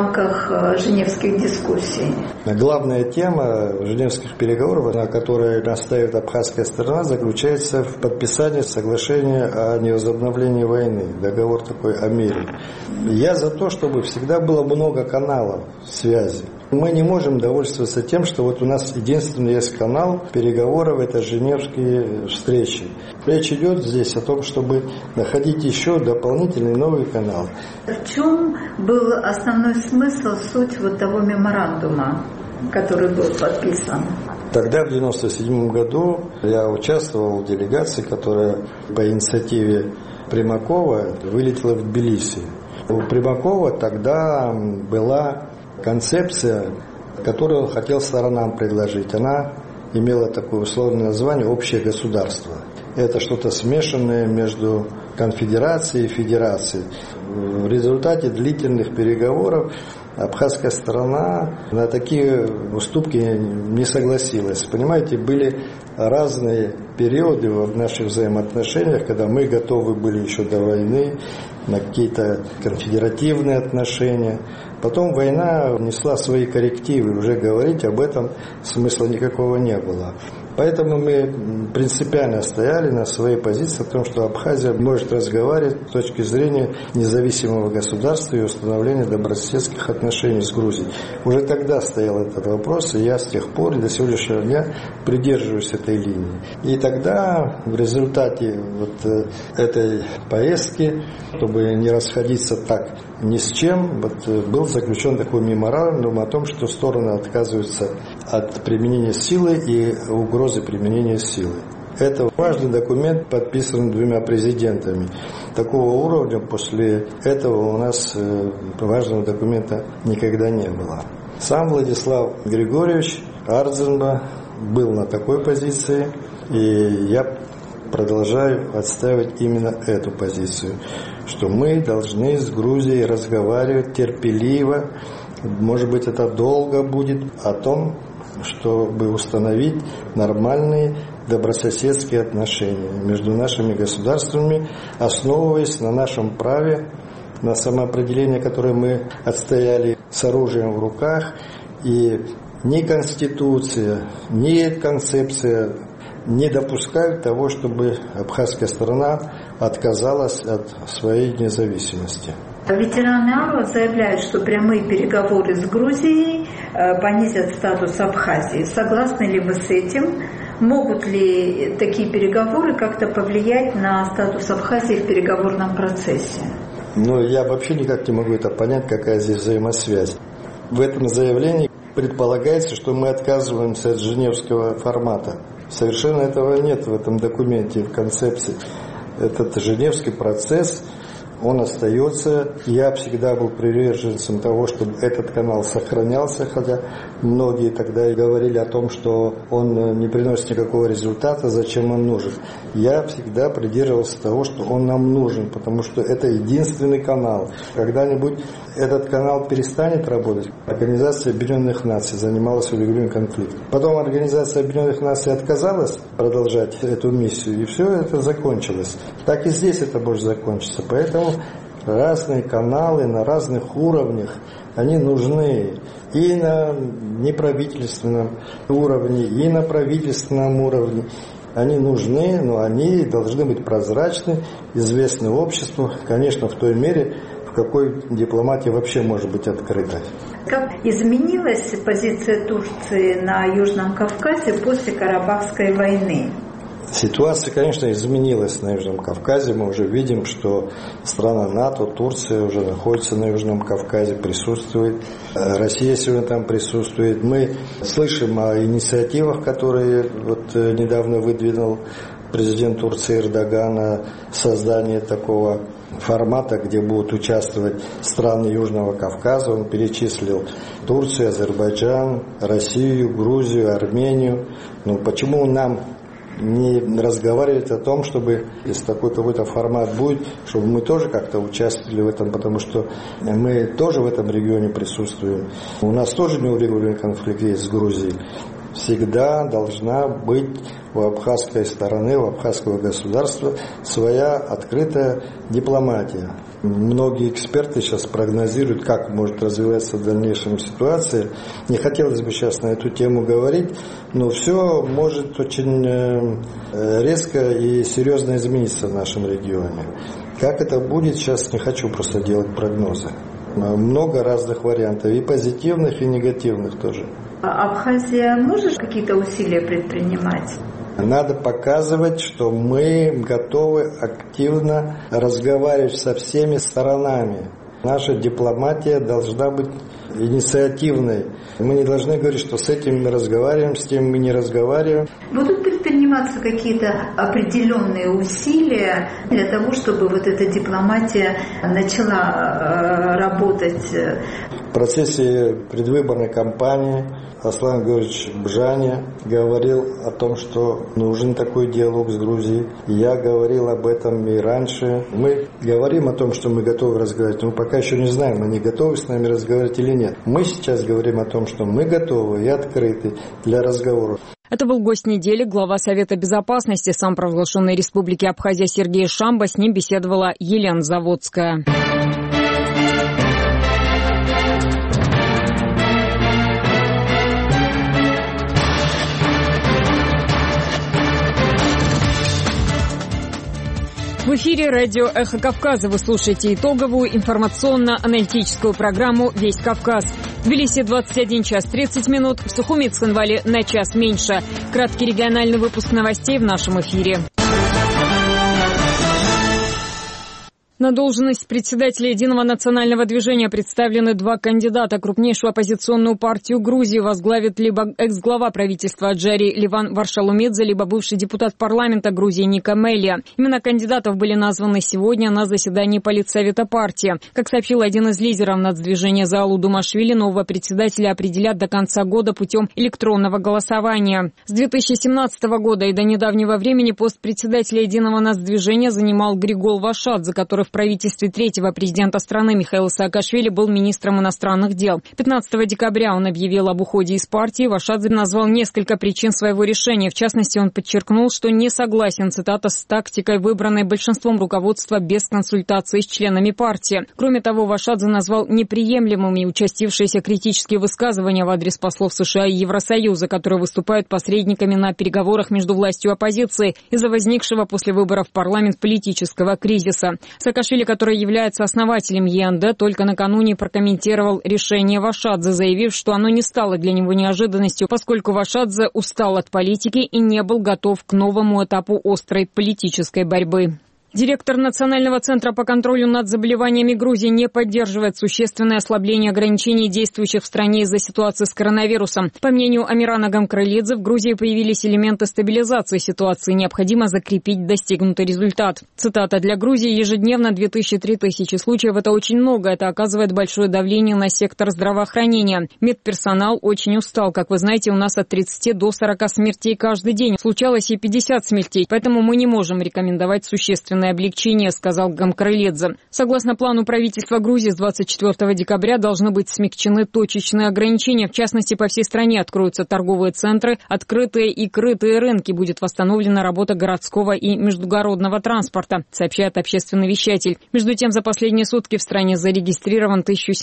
рамках женевских дискуссий? Главная тема женевских переговоров, на которой настаивает абхазская сторона, заключается в подписании соглашения о невозобновлении войны, договор такой о мире. Я за то, чтобы всегда было много каналов связи. Мы не можем довольствоваться тем, что вот у нас единственный есть канал переговоров, это женевские встречи. Речь идет здесь о том, чтобы находить еще дополнительный новый канал. В чем был основной смысл, суть вот того меморандума, который был подписан? Тогда, в 1997 году, я участвовал в делегации, которая по инициативе Примакова вылетела в Тбилиси. У Примакова тогда была концепция, которую он хотел сторонам предложить. Она имела такое условное название «общее государство». Это что-то смешанное между конфедерацией и федерацией. В результате длительных переговоров абхазская сторона на такие уступки не согласилась. Понимаете, были разные периоды в наших взаимоотношениях, когда мы готовы были еще до войны на какие-то конфедеративные отношения. Потом война внесла свои коррективы, уже говорить об этом смысла никакого не было. Поэтому мы принципиально стояли на своей позиции о том, что Абхазия может разговаривать с точки зрения независимого государства и установления добрососедских отношений с Грузией. Уже тогда стоял этот вопрос, и я с тех пор и до сегодняшнего дня придерживаюсь этой линии. И тогда в результате вот этой поездки, чтобы не расходиться так ни с чем, был заключен такой меморандум о том, что стороны отказываются от применения силы и угрозы применения силы. Это важный документ, подписан 2 президентами. Такого уровня после этого у нас важного документа никогда не было. Сам Владислав Григорьевич Ардзинба был на такой позиции, и я продолжаю отстаивать именно эту позицию, что мы должны с Грузией разговаривать терпеливо, может быть, это долго будет, о том, чтобы установить нормальные добрососедские отношения между нашими государствами, основываясь на нашем праве на самоопределение, которое мы отстояли с оружием в руках. И ни Конституция, ни концепция не допускают того, чтобы абхазская сторона отказалась от своей независимости. Ветераны АРО заявляют, что прямые переговоры с Грузией понизят статус Абхазии. Согласны ли вы с этим? Могут ли такие переговоры как-то повлиять на статус Абхазии в переговорном процессе? Я вообще никак не могу это понять, какая здесь взаимосвязь. В этом заявлении предполагается, что мы отказываемся от женевского формата. Совершенно этого нет в этом документе, в концепции. Этот женевский процесс, он остается. Я всегда был приверженцем того, чтобы этот канал сохранялся, хотя многие тогда и говорили о том, что он не приносит никакого результата, зачем он нужен. Я всегда придерживался того, что он нам нужен, потому что это единственный канал. Когда-нибудь этот канал перестанет работать. Организация Объединенных Наций занималась урегулированием конфликта. Потом Организация Объединенных Наций отказалась продолжать эту миссию, и все это закончилось. Так и здесь это может закончиться. Поэтому разные каналы на разных уровнях, они нужны и на неправительственном уровне, и на правительственном уровне. Они нужны, но они должны быть прозрачны, известны обществу, конечно, в той мере, в какой дипломатия вообще может быть открыта. Как изменилась позиция Турции на Южном Кавказе после Карабахской войны? Ситуация, конечно, изменилась на Южном Кавказе. Мы уже видим, что страна НАТО, Турция уже находится на Южном Кавказе, присутствует. Россия сегодня там присутствует. Мы слышим о инициативах, которые недавно выдвинул президент Турции Эрдоган, о создании такого формата, где будут участвовать страны Южного Кавказа. Он перечислил Турцию, Азербайджан, Россию, Грузию, Армению. Почему нам не разговаривать о том, чтобы, если такой какой-то формат будет, чтобы мы тоже как-то участвовали в этом, потому что мы тоже в этом регионе присутствуем. У нас тоже неурегулированный конфликт есть с Грузией. Всегда должна быть у абхазской стороны, у абхазского государства своя открытая дипломатия. Многие эксперты сейчас прогнозируют, как может развиваться в дальнейшем ситуация. Не хотелось бы сейчас на эту тему говорить, но все может очень резко и серьезно измениться в нашем регионе. Как это будет, сейчас не хочу просто делать прогнозы. Много разных вариантов, и позитивных, и негативных тоже. Абхазия может какие-то усилия предпринимать? Надо показывать, что мы готовы активно разговаривать со всеми сторонами. Наша дипломатия должна быть инициативной. Мы не должны говорить, что с этим мы разговариваем, с тем мы не разговариваем. Будут предприниматься какие-то определенные усилия для того, чтобы эта дипломатия начала работать? В процессе предвыборной кампании Аслан Георгиевич Бжаня говорил о том, что нужен такой диалог с Грузией. Я говорил об этом и раньше. Мы говорим о том, что мы готовы разговаривать, но пока еще не знаем, они готовы с нами разговаривать или нет. Мы сейчас говорим о том, что мы готовы и открыты для разговоров. Это был гость недели, глава Совета безопасности самопровозглашенной Республики Абхазия Сергей Шамба. С ним беседовала Елена Заводская. В эфире радио «Эхо Кавказа». Вы слушаете итоговую информационно-аналитическую программу «Весь Кавказ». В Тбилиси 21 час 30 минут, в Сухуми и Цхинвале на час меньше. Краткий региональный выпуск новостей в нашем эфире. На должность председателя Единого национального движения представлены два кандидата. Крупнейшую оппозиционную партию Грузии возглавит либо экс-глава правительства Аджари Леван Варшалумидзе, либо бывший депутат парламента Грузии Ника Мелия. Имена кандидатов были названы сегодня на заседании Политсовета партии. Как сообщил один из лидеров нацдвижения Заалу Думашвили, нового председателя определят до конца года путем электронного голосования. С 2017 года и до недавнего времени пост председателя Единого нацдвижения занимал Григол Вашадзе, который в правительстве третьего президента страны Михаила Саакашвили был министром иностранных дел. 15 декабря он объявил об уходе из партии. Вашадзе назвал несколько причин своего решения. В частности, он подчеркнул, что не согласен, цитата, с тактикой, выбранной большинством руководства без консультации с членами партии. Кроме того, Вашадзе назвал неприемлемыми участившиеся критические высказывания в адрес послов США и Евросоюза, которые выступают посредниками на переговорах между властью и оппозицией из-за возникшего после выборов в парламент политического кризиса. Саакашвили, который является основателем ЕНД, только накануне прокомментировал решение Вашадзе, заявив, что оно не стало для него неожиданностью, поскольку Вашадзе устал от политики и не был готов к новому этапу острой политической борьбы. Директор Национального центра по контролю над заболеваниями Грузии не поддерживает существенное ослабление ограничений, действующих в стране из-за ситуации с коронавирусом. По мнению Амирана Гамкрылидзе, в Грузии появились элементы стабилизации ситуации. Необходимо закрепить достигнутый результат. Цитата: «Для Грузии ежедневно 2000-3000 случаев. Это очень много. Это оказывает большое давление на сектор здравоохранения. Медперсонал очень устал. Как вы знаете, у нас от 30 до 40 смертей каждый день. Случалось и 50 смертей. Поэтому мы не можем рекомендовать существенное облегчение», — сказал Гамкрылидзе. Согласно плану правительства Грузии, с 24 декабря должны быть смягчены точечные ограничения. В частности, по всей стране откроются торговые центры, открытые и крытые рынки. Будет восстановлена работа городского и междугородного транспорта, сообщает общественный вещатель. Между тем, за последние сутки в стране зарегистрирован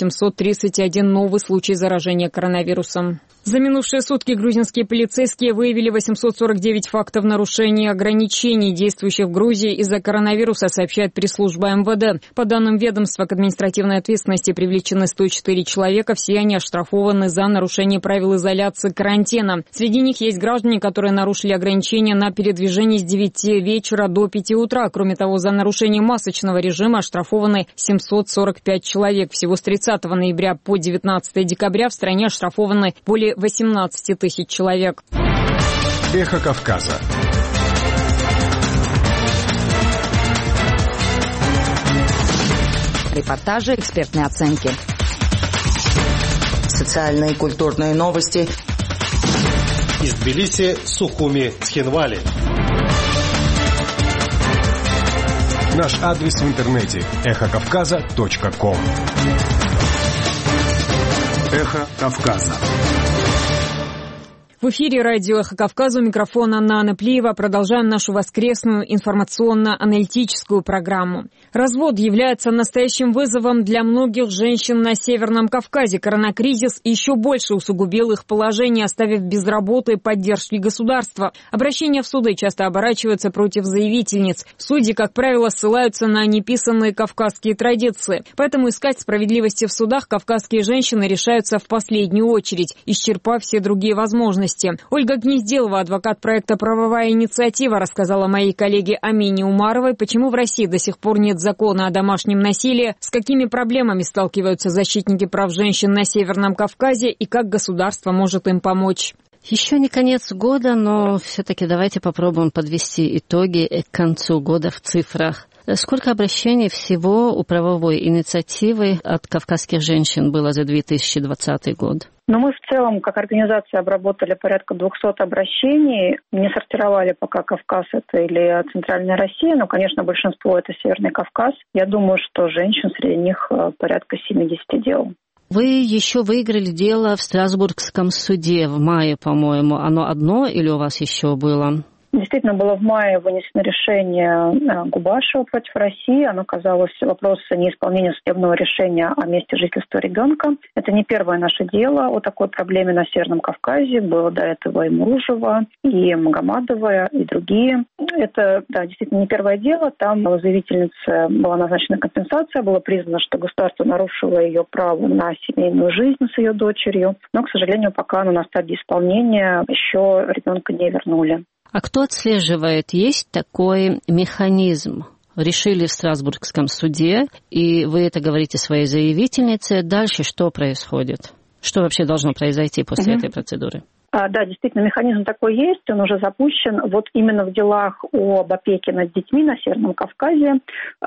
1731 новый случай заражения коронавирусом. За минувшие сутки грузинские полицейские выявили 849 фактов нарушения ограничений, действующих в Грузии из-за коронавируса, сообщает пресс-служба МВД. По данным ведомства, к административной ответственности привлечены 104 человека. Все они оштрафованы за нарушение правил изоляции карантина. Среди них есть граждане, которые нарушили ограничения на передвижение с 9 вечера до 5 утра. Кроме того, за нарушение масочного режима оштрафованы 745 человек. Всего с 30 ноября по 19 декабря в стране оштрафованы более 18 тысяч человек. Эхо Кавказа. Репортажи, экспертные оценки. Социальные и культурные новости. Из Тбилиси, Сухуми, Цхинвали. Наш адрес в интернете эхокавказа.ком. Эхо Кавказа. В эфире радио «Эхо Кавказа», у микрофона Нана Плиева. Продолжаем нашу воскресную информационно-аналитическую программу. Развод является настоящим вызовом для многих женщин на Северном Кавказе. Коронакризис еще больше усугубил их положение, оставив без работы и поддержки государства. Обращения в суды часто оборачиваются против заявительниц. Судьи, как правило, ссылаются на неписанные кавказские традиции. Поэтому искать справедливости в судах кавказские женщины решаются в последнюю очередь, исчерпав все другие возможности. Ольга Гнезделова, адвокат проекта «Правовая инициатива», рассказала моей коллеге Амине Умаровой, почему в России до сих пор нет закона о домашнем насилии, с какими проблемами сталкиваются защитники прав женщин на Северном Кавказе и как государство может им помочь. Еще не конец года, но все-таки давайте попробуем подвести итоги к концу года в цифрах. Сколько обращений всего у правовой инициативы от кавказских женщин было за 2020 год? Но мы в целом, как организация, обработали порядка 200 обращений. Не сортировали пока Кавказ это или Центральная Россия, но, конечно, большинство это Северный Кавказ. Я думаю, что женщин среди них порядка 70 дел. Вы еще выиграли дело в Страсбургском суде в мае, по-моему. Оно одно или у вас еще было? Действительно, было в мае вынесено решение Губашева против России. Оно касалось вопроса неисполнения судебного решения о месте жительства ребенка. Это не первое наше дело о такой проблеме на Северном Кавказе. Было до этого и Муружева, и Магомадова, и другие. Это, да, действительно не первое дело. Там заявительнице была назначена компенсация. Было признано, что государство нарушило ее право на семейную жизнь с ее дочерью. Но, к сожалению, пока она на стадии исполнения, еще ребенка не вернули. А кто отслеживает? Есть такой механизм? Решили в Страсбургском суде, и вы это говорите своей заявительнице. Дальше что происходит? Что вообще должно произойти после этой процедуры? Да, действительно, механизм такой есть, он уже запущен. Вот именно в делах об опеке над детьми на Северном Кавказе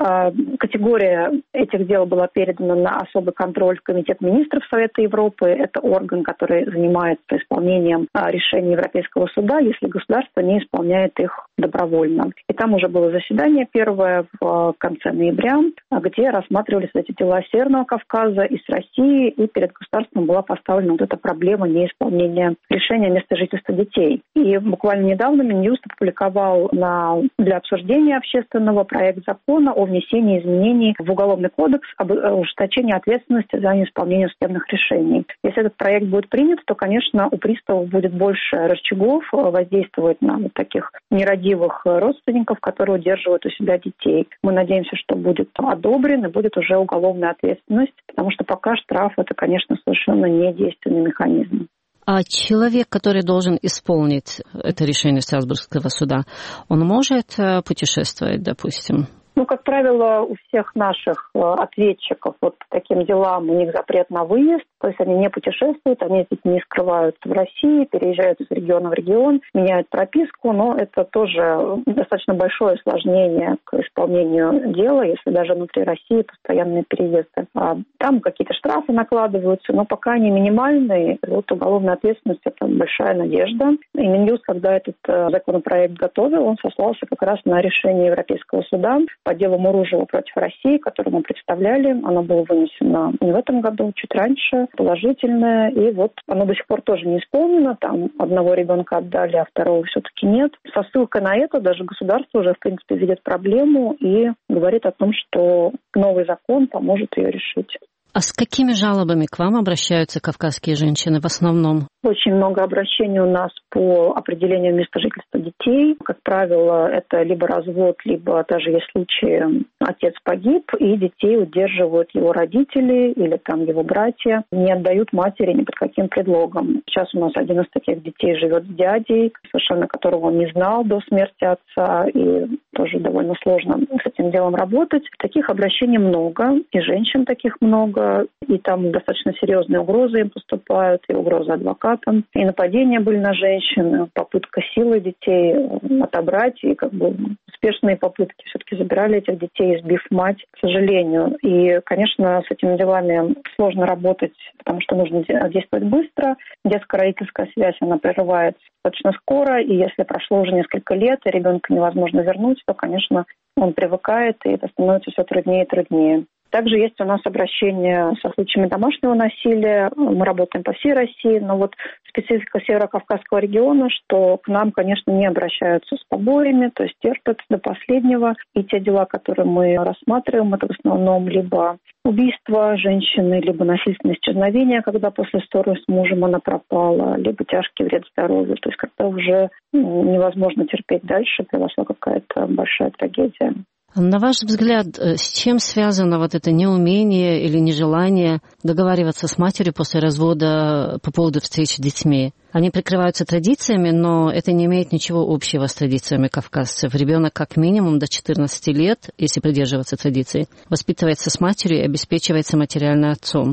категория этих дел была передана на особый контроль в Комитет министров Совета Европы. Это орган, который занимается исполнением решений Европейского суда, если государство не исполняет их добровольно. И там уже было заседание первое в конце ноября, где рассматривались эти дела Северного Кавказа и с Россией, и перед государством была поставлена вот эта проблема неисполнения решения места жительства детей. И буквально недавно Минюст опубликовал для обсуждения общественного проект закона о внесении изменений в Уголовный кодекс об ужесточении ответственности за неисполнение судебных решений. Если этот проект будет принят, то, конечно, у приставов будет больше рычагов воздействовать на вот таких нерадивых родственников, которые удерживают у себя детей. Мы надеемся, что будет одобрен и будет уже уголовная ответственность, потому что пока штраф – это, конечно, совершенно не действенный механизм. А человек, который должен исполнить это решение Страсбургского суда, он может путешествовать, допустим? Как правило, у всех наших ответчиков вот по таким делам у них запрет на выезд, то есть они не путешествуют, они не скрываются в России, переезжают из региона в регион, меняют прописку, но это тоже достаточно большое осложнение к исполнению дела, если даже внутри России постоянные переезды. Там какие-то штрафы накладываются, но пока они минимальные, вот уголовная ответственность – это большая надежда. И Минюст, когда этот законопроект готовил, он сослался как раз на решение Европейского суда по делу Муружева против России, которое мы представляли. Оно было вынесено не в этом году, чуть раньше, положительное. И вот оно до сих пор тоже не исполнено. Там одного ребенка отдали, а второго все-таки нет. Со ссылкой на это даже государство уже, в принципе, видит проблему и говорит о том, что новый закон поможет ее решить. А с какими жалобами к вам обращаются кавказские женщины в основном? Очень много обращений у нас по определению места жительства детей. Как правило, это либо развод, либо даже есть случаи, отец погиб, и детей удерживают его родители или там его братья, не отдают матери ни под каким предлогом. Сейчас у нас один из таких детей живет с дядей, совершенно которого он не знал до смерти отца, и тоже довольно сложно с этим делом работать. Таких обращений много, и женщин таких много, и там достаточно серьезные угрозы им поступают, и угрозы адвокатам. И нападения были на женщин, попытка силой детей отобрать, и успешные попытки. Все-таки забирали этих детей, избив мать, к сожалению. И, конечно, с этими делами сложно работать, потому что нужно действовать быстро. Детско-родительская связь, она прерывается достаточно скоро, и если прошло уже несколько лет, и ребенка невозможно вернуть, то, конечно, он привыкает, и это становится все труднее и труднее. Также есть у нас обращения со случаями домашнего насилия. Мы работаем по всей России, но вот специфика Северо-Кавказского региона, что к нам, конечно, не обращаются с побоями, то есть терпят до последнего. И те дела, которые мы рассматриваем, это в основном либо убийство женщины, либо насильственное исчезновение, когда после ссоры с мужем она пропала, либо тяжкий вред здоровью. То есть когда уже невозможно терпеть дальше, произошла какая-то большая трагедия. На ваш взгляд, с чем связано вот это неумение или нежелание договариваться с матерью после развода по поводу встреч с детьми? Они прикрываются традициями, но это не имеет ничего общего с традициями кавказцев. Ребенок как минимум до 14 лет, если придерживаться традиций, воспитывается с матерью и обеспечивается материально отцом,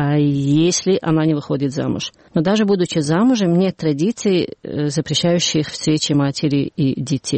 если она не выходит замуж. Но даже будучи замужем, нет традиций, запрещающих встречи матери и детей.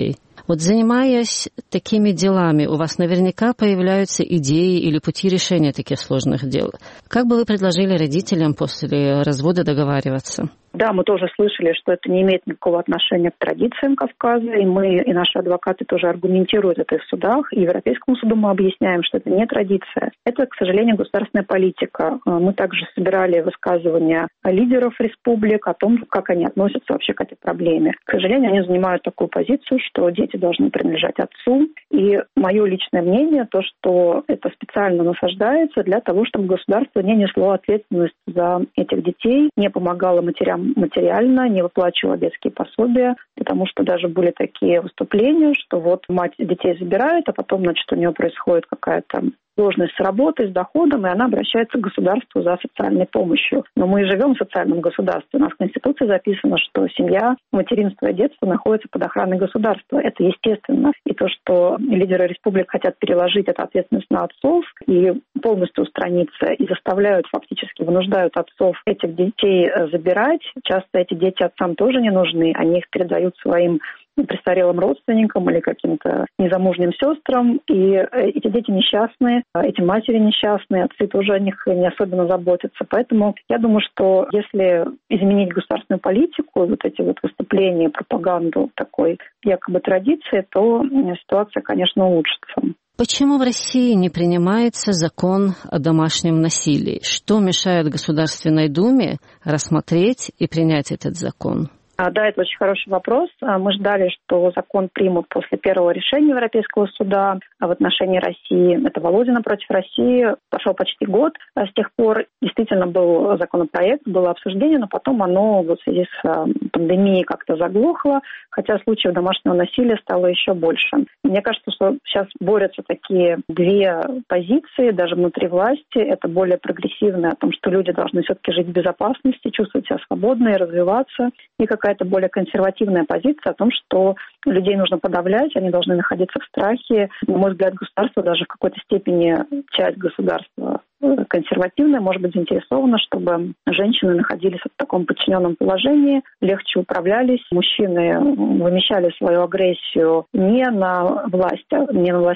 Вот занимаясь такими делами, у вас наверняка появляются идеи или пути решения таких сложных дел. Как бы вы предложили родителям после развода договариваться? Да, мы тоже слышали, что это не имеет никакого отношения к традициям Кавказа, и мы, и наши адвокаты тоже аргументируют это в судах, и Европейскому суду мы объясняем, что это не традиция. Это, к сожалению, государственная политика. Мы также собирали высказывания лидеров республик о том, как они относятся вообще к этой проблеме. К сожалению, они занимают такую позицию, что дети должны принадлежать отцу, и мое личное мнение, то, что это специально насаждается для того, чтобы государство не несло ответственность за этих детей, не помогало материально, не выплачивала детские пособия, потому что даже были такие выступления, что вот мать детей забирает, а потом, значит, у нее происходит какая-то сложность с работой, с доходом, и она обращается к государству за социальной помощью. Но мы живем в социальном государстве. У нас в Конституции записано, что семья, материнство и детство находятся под охраной государства. Это естественно. И то, что лидеры республик хотят переложить эту ответственность на отцов и полностью устраниться, и заставляют, фактически вынуждают отцов этих детей забирать. Часто эти дети отцам тоже не нужны. Они их передают своим престарелым родственникам или каким-то незамужним сестрам. И эти дети несчастные, эти матери несчастные, отцы тоже о них не особенно заботятся. Поэтому я думаю, что если изменить государственную политику, вот эти вот выступления, пропаганду такой якобы традиции, то ситуация, конечно, улучшится. Почему в России не принимается закон о домашнем насилии? Что мешает Государственной Думе рассмотреть и принять этот закон? Да, это очень хороший вопрос. Мы ждали, что закон примут после первого решения Европейского суда в отношении России. Это Володина против России. Прошел почти год. С тех пор действительно был законопроект, было обсуждение, но потом оно в связи с пандемией как-то заглохло, хотя случаев домашнего насилия стало еще больше. Мне кажется, что сейчас борются такие две позиции, даже внутри власти. Это более прогрессивное, о том, что люди должны все-таки жить в безопасности, чувствовать себя свободно и развиваться. И какая-то более консервативная позиция о том, что людей нужно подавлять, они должны находиться в страхе. На мой взгляд, государство, даже в какой-то степени часть государства консервативная, может быть, заинтересована, чтобы женщины находились в таком подчиненном положении, легче управлялись, мужчины вымещали свою агрессию не на властях,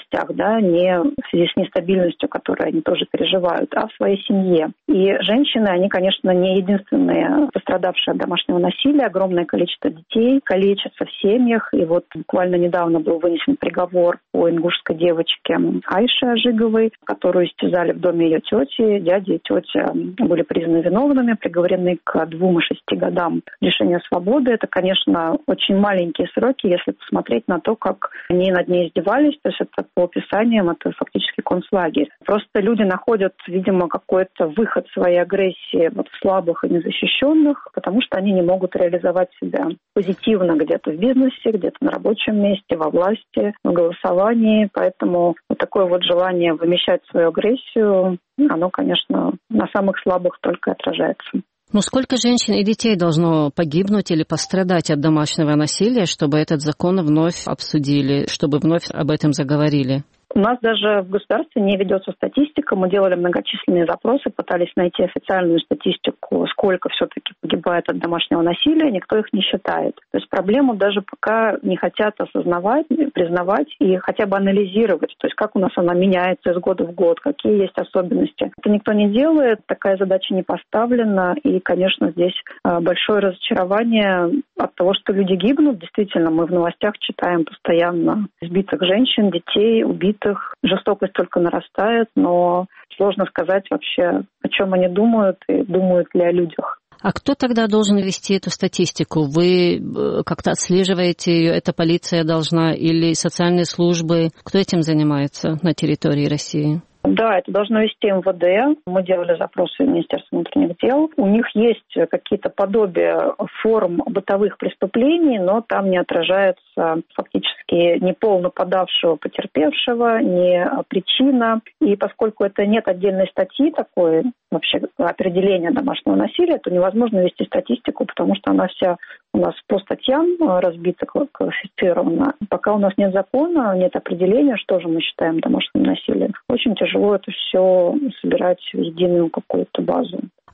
да, не в связи с нестабильностью, которую они тоже переживают, а в своей семье. И женщины, они, конечно, не единственные пострадавшие от домашнего насилия. Огромное количество детей калечатся в семьях. И вот буквально недавно был вынесен приговор по ингушской девочке Айше Ажиговой, которую истязали в доме ее тети. Дядя и тетя были признаны виновными, приговорены к 2 и 6 годам лишения свободы. Это, конечно, очень маленькие сроки, если посмотреть на то, как они над ней издевались. То есть это по описаниям, это фактически концлагерь. Просто люди находят, видимо, какой-то выход своей агрессии вот в слабых и незащищенных, потому что они не могут реализовать себя позитивно где-то в бизнесе, где-то на рабочем месте, во власти, в голосовании. Поэтому вот такое вот желание вымещать свою агрессию, оно, конечно, на самых слабых только отражается. Ну, сколько женщин и детей должно погибнуть или пострадать от домашнего насилия, чтобы этот закон вновь обсудили, чтобы вновь об этом заговорили? У нас даже в государстве не ведется статистика. Мы делали многочисленные запросы, пытались найти официальную статистику, сколько все-таки погибает от домашнего насилия. Никто их не считает. То есть проблему даже пока не хотят осознавать, признавать и хотя бы анализировать. То есть как у нас она меняется из года в год, какие есть особенности. Это никто не делает, такая задача не поставлена. И, конечно, здесь большое разочарование от того, что люди гибнут. Действительно, мы в новостях читаем постоянно избитых женщин, детей, убитых. Жестокость только нарастает, но сложно сказать вообще, о чем они думают и думают ли о людях. А кто тогда должен вести эту статистику? Вы как-то отслеживаете ее, это полиция должна или социальные службы? Кто этим занимается на территории России? Да, это должно вести МВД. Мы делали запросы в Министерство внутренних дел. У них есть какие-то подобия форм бытовых преступлений, но там не отражается фактически ни пол нападавшего, потерпевшего, ни причина. И поскольку это нет отдельной статьи такой, вообще определения домашнего насилия, то невозможно вести статистику, потому что она вся у нас по статьям разбита, классифицирована. Пока у нас нет закона, нет определения, что же мы считаем домашним насилием, очень тяжело это все собирать в единую какую-то базу.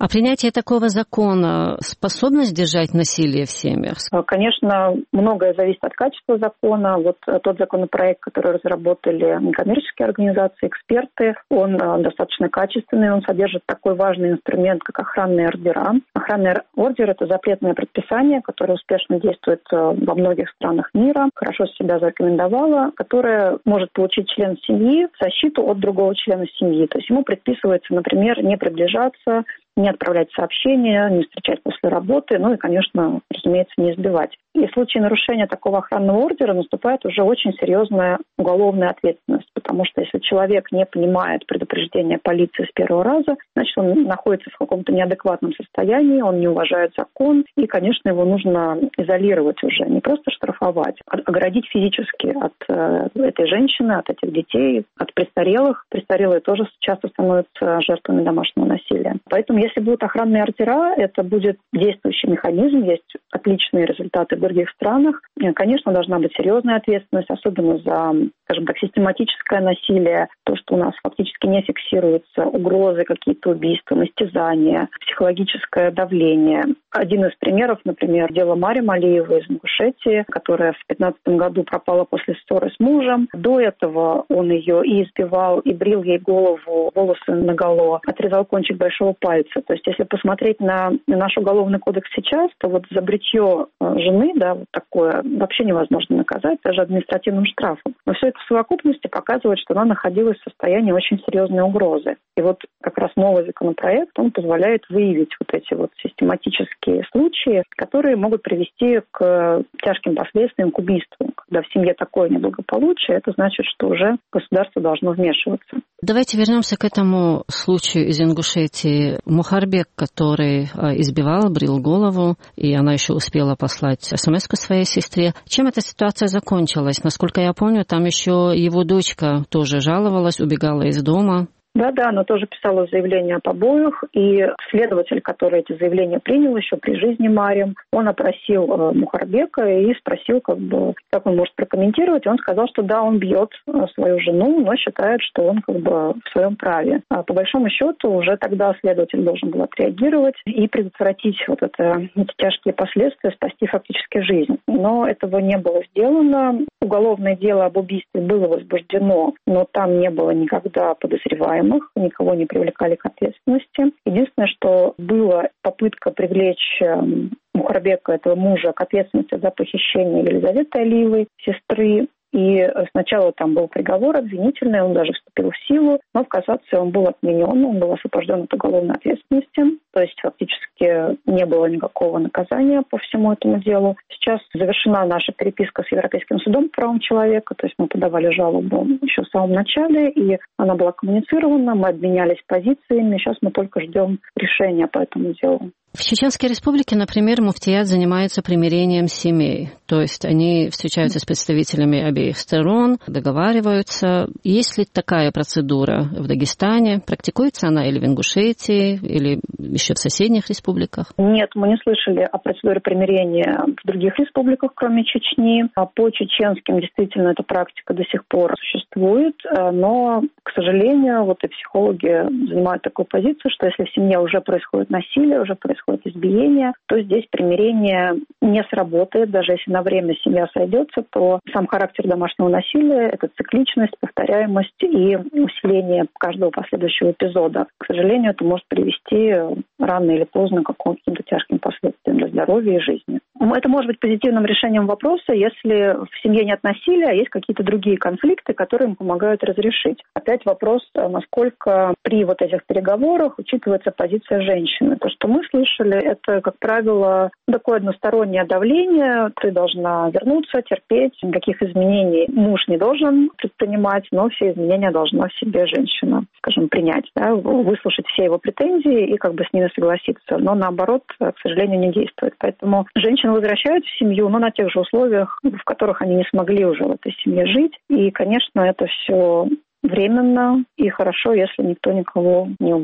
А принятие такого закона способно сдержать насилие в семьях? Конечно, многое зависит от качества закона. Вот тот законопроект, который разработали некоммерческие организации, эксперты, он достаточно качественный, он содержит такой важный инструмент, как охранные ордера. Охранный ордер – это запретное предписание, которое успешно действует во многих странах мира, хорошо себя зарекомендовало, которое может получить член семьи защиту от другого члена семьи. То есть ему предписывается, например, не приближаться, не отправлять сообщения, не встречать после работы, ну и, конечно, разумеется, не избивать. И в случае нарушения такого охранного ордера наступает уже очень серьезная уголовная ответственность, потому что если человек не понимает предупреждения полиции с первого раза, значит, он находится в каком-то неадекватном состоянии, он не уважает закон, и, конечно, его нужно изолировать уже, не просто штрафовать, а оградить физически от этой женщины, от этих детей, от престарелых. Престарелые тоже часто становятся жертвами домашнего насилия. Поэтому если будут охранные ордера, это будет действующий механизм, есть отличные результаты в других странах. Конечно, должна быть серьезная ответственность, особенно за, скажем так, систематическое насилие, то, что у нас фактически не фиксируется, угрозы, какие-то убийства, истязания, психологическое давление. Один из примеров, например, дело Марьям Алиевой из Ингушетии, которая в 2015 году пропала после ссоры с мужем. До этого он ее и избивал, и брил ей голову, волосы наголо, отрезал кончик большого пальца. То есть, если посмотреть на наш уголовный кодекс сейчас, то вот за бритье жены, да, вот такое вообще невозможно наказать, даже административным штрафом. Но все это в совокупности показывает, что она находилась в состоянии очень серьезной угрозы. И вот как раз новый законопроект, он позволяет выявить вот эти вот систематические случаи, которые могут привести к тяжким последствиям, к убийству. Когда в семье такое неблагополучие, это значит, что уже государство должно вмешиваться. Давайте вернемся к этому случаю из Ингушетии. Мухарбек, который избивал, брил голову, и она еще успела послать смс-ку своей сестре. Чем эта ситуация закончилась? Насколько я помню, там еще его дочка тоже жаловалась, убегала из дома. Да, она тоже писала заявление о побоях, и следователь, который эти заявления принял еще при жизни Марьям, он опросил Мухарбека и спросил, как он может прокомментировать. И он сказал, что да, он бьет свою жену, но считает, что он в своем праве. А по большому счету уже тогда следователь должен был отреагировать и предотвратить эти тяжкие последствия, спасти фактически жизнь. Но этого не было сделано. Уголовное дело об убийстве было возбуждено, но там не было никогда подозреваемых, никого не привлекали к ответственности. Единственное, что была попытка привлечь Мухарбека, этого мужа, к ответственности за похищение Елизаветы Алиевой, сестры. И сначала там был приговор обвинительный, он даже вступил в силу, но в кассации он был отменен, он был освобожден от уголовной ответственности. То есть фактически не было никакого наказания по всему этому делу. Сейчас завершена наша переписка с Европейским судом по правам человека, то есть мы подавали жалобу еще в самом начале, и она была коммуницирована, мы обменялись позициями, сейчас мы только ждем решения по этому делу. В Чеченской Республике, например, муфтият занимается примирением семей. То есть они встречаются с представителями обеих сторон, договариваются. Есть ли такая процедура в Дагестане? Практикуется она или в Ингушетии, или еще в соседних республиках? Нет, мы не слышали о процедуре примирения в других республиках, кроме Чечни. По чеченским действительно эта практика до сих пор существует, но, к сожалению, и психологи занимают такую позицию, что если в семье уже происходит насилие, уже происходит избиение, то здесь примирение не сработает. Даже если на время семья сойдется, то сам характер домашнего насилия – это цикличность, повторяемость и усиление каждого последующего эпизода. К сожалению, это может привести рано или поздно к каким-то тяжким последствиям для здоровья и жизни. Это может быть позитивным решением вопроса, если в семье нет насилия, а есть какие-то другие конфликты, которые им помогают разрешить. Опять вопрос, насколько при этих переговорах учитывается позиция женщины. То, что мы слышали, это, как правило, такое одностороннее давление. Ты должна вернуться, терпеть. Никаких изменений муж не должен предпринимать, но все изменения должна в себе женщина, принять, выслушать все его претензии и с ними согласиться. Но наоборот, к сожалению, не действует. Поэтому женщины возвращаются в семью, но на тех же условиях, в которых они не смогли уже в этой семье жить. И, конечно, это все временно, и хорошо, если никто никого не убьет.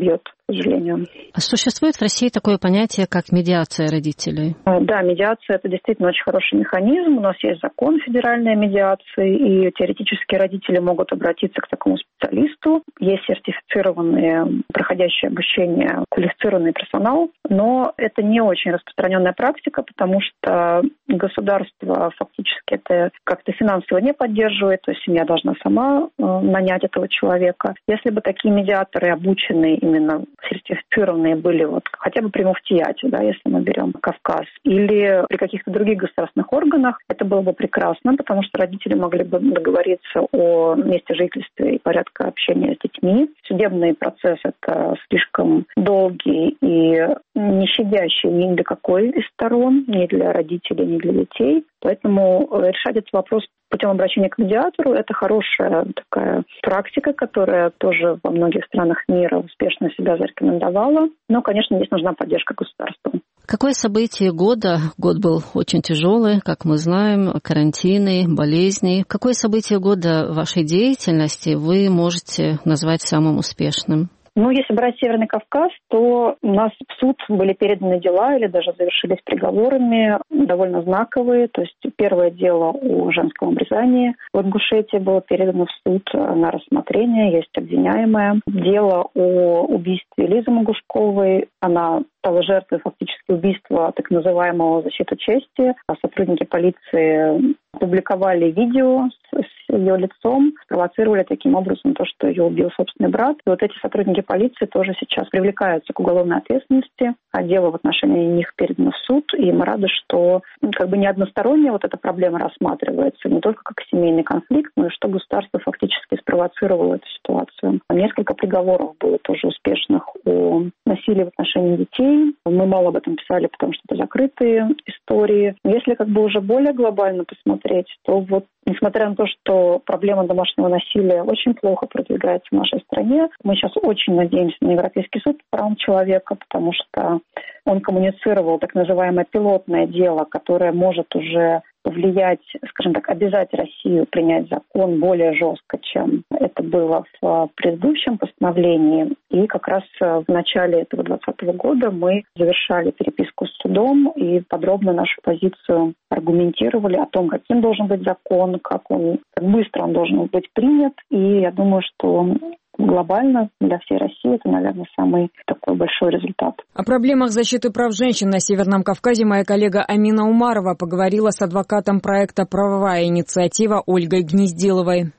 сожалению. Существует в России такое понятие, как медиация родителей? Да, медиация – это действительно очень хороший механизм. У нас есть закон федеральной медиации, и теоретически родители могут обратиться к такому специалисту. Есть сертифицированные, проходящие обучение, квалифицированный персонал, но это не очень распространенная практика, потому что государство фактически это как-то финансово не поддерживает, то есть семья должна сама нанять этого человека. Если бы такие медиаторы, обученные, именно сертифицированные были вот хотя бы при муфтияте, да, если мы берем Кавказ, или при каких-то других государственных органах, это было бы прекрасно, потому что родители могли бы договориться о месте жительства и порядке общения с детьми. Судебный процесс – это слишком долгий и не щадящий ни для какой из сторон, ни для родителей, ни для детей. Поэтому решать этот вопрос путем обращения к медиатору – это хорошая такая практика, которая тоже во многих странах мира успешно себя зарекомендовала. Но, конечно, здесь нужна поддержка государства. Какое событие года? Год был очень тяжелый, как мы знаем, карантины, болезни. Какое событие года вашей деятельности вы можете назвать самым успешным? Если брать Северный Кавказ, то у нас в суд были переданы дела или даже завершились приговорами довольно знаковые. То есть первое дело о женском обрезании в Ингушетии было передано в суд на рассмотрение, есть обвиняемая. Дело о убийстве Лизы Могушковой, она стала жертвой фактически убийства так называемого «защиты чести». Сотрудники полиции публиковали видео с ее лицом, спровоцировали таким образом то, что ее убил собственный брат. И вот эти сотрудники полиции тоже сейчас привлекаются к уголовной ответственности, а дело в отношении них передано в суд. И мы рады, что не односторонне вот эта проблема рассматривается, не только как семейный конфликт, но и что государство фактически спровоцировало эту ситуацию. Несколько приговоров было тоже успешных о насилии в отношении детей. Мы мало об этом писали, потому что это закрытые истории. Но если уже более глобально посмотреть, то несмотря на то, что проблема домашнего насилия очень плохо продвигается в нашей стране, мы сейчас очень надеемся на Европейский суд по правам человека, потому что он коммуницировал так называемое пилотное дело, которое может уже повлиять, обязать Россию принять закон более жестко, чем это было в предыдущем постановлении. И как раз в начале этого 2020 года мы завершали переписку с судом и подробно нашу позицию аргументировали о том, каким должен быть закон, как быстро он должен быть принят. И я думаю, что глобально для всей России это, наверное, самый такой большой результат. О проблемах защиты прав женщин на Северном Кавказе моя коллега Амина Умарова поговорила с адвокатом проекта «Правовая инициатива» Ольгой Гнездиловой.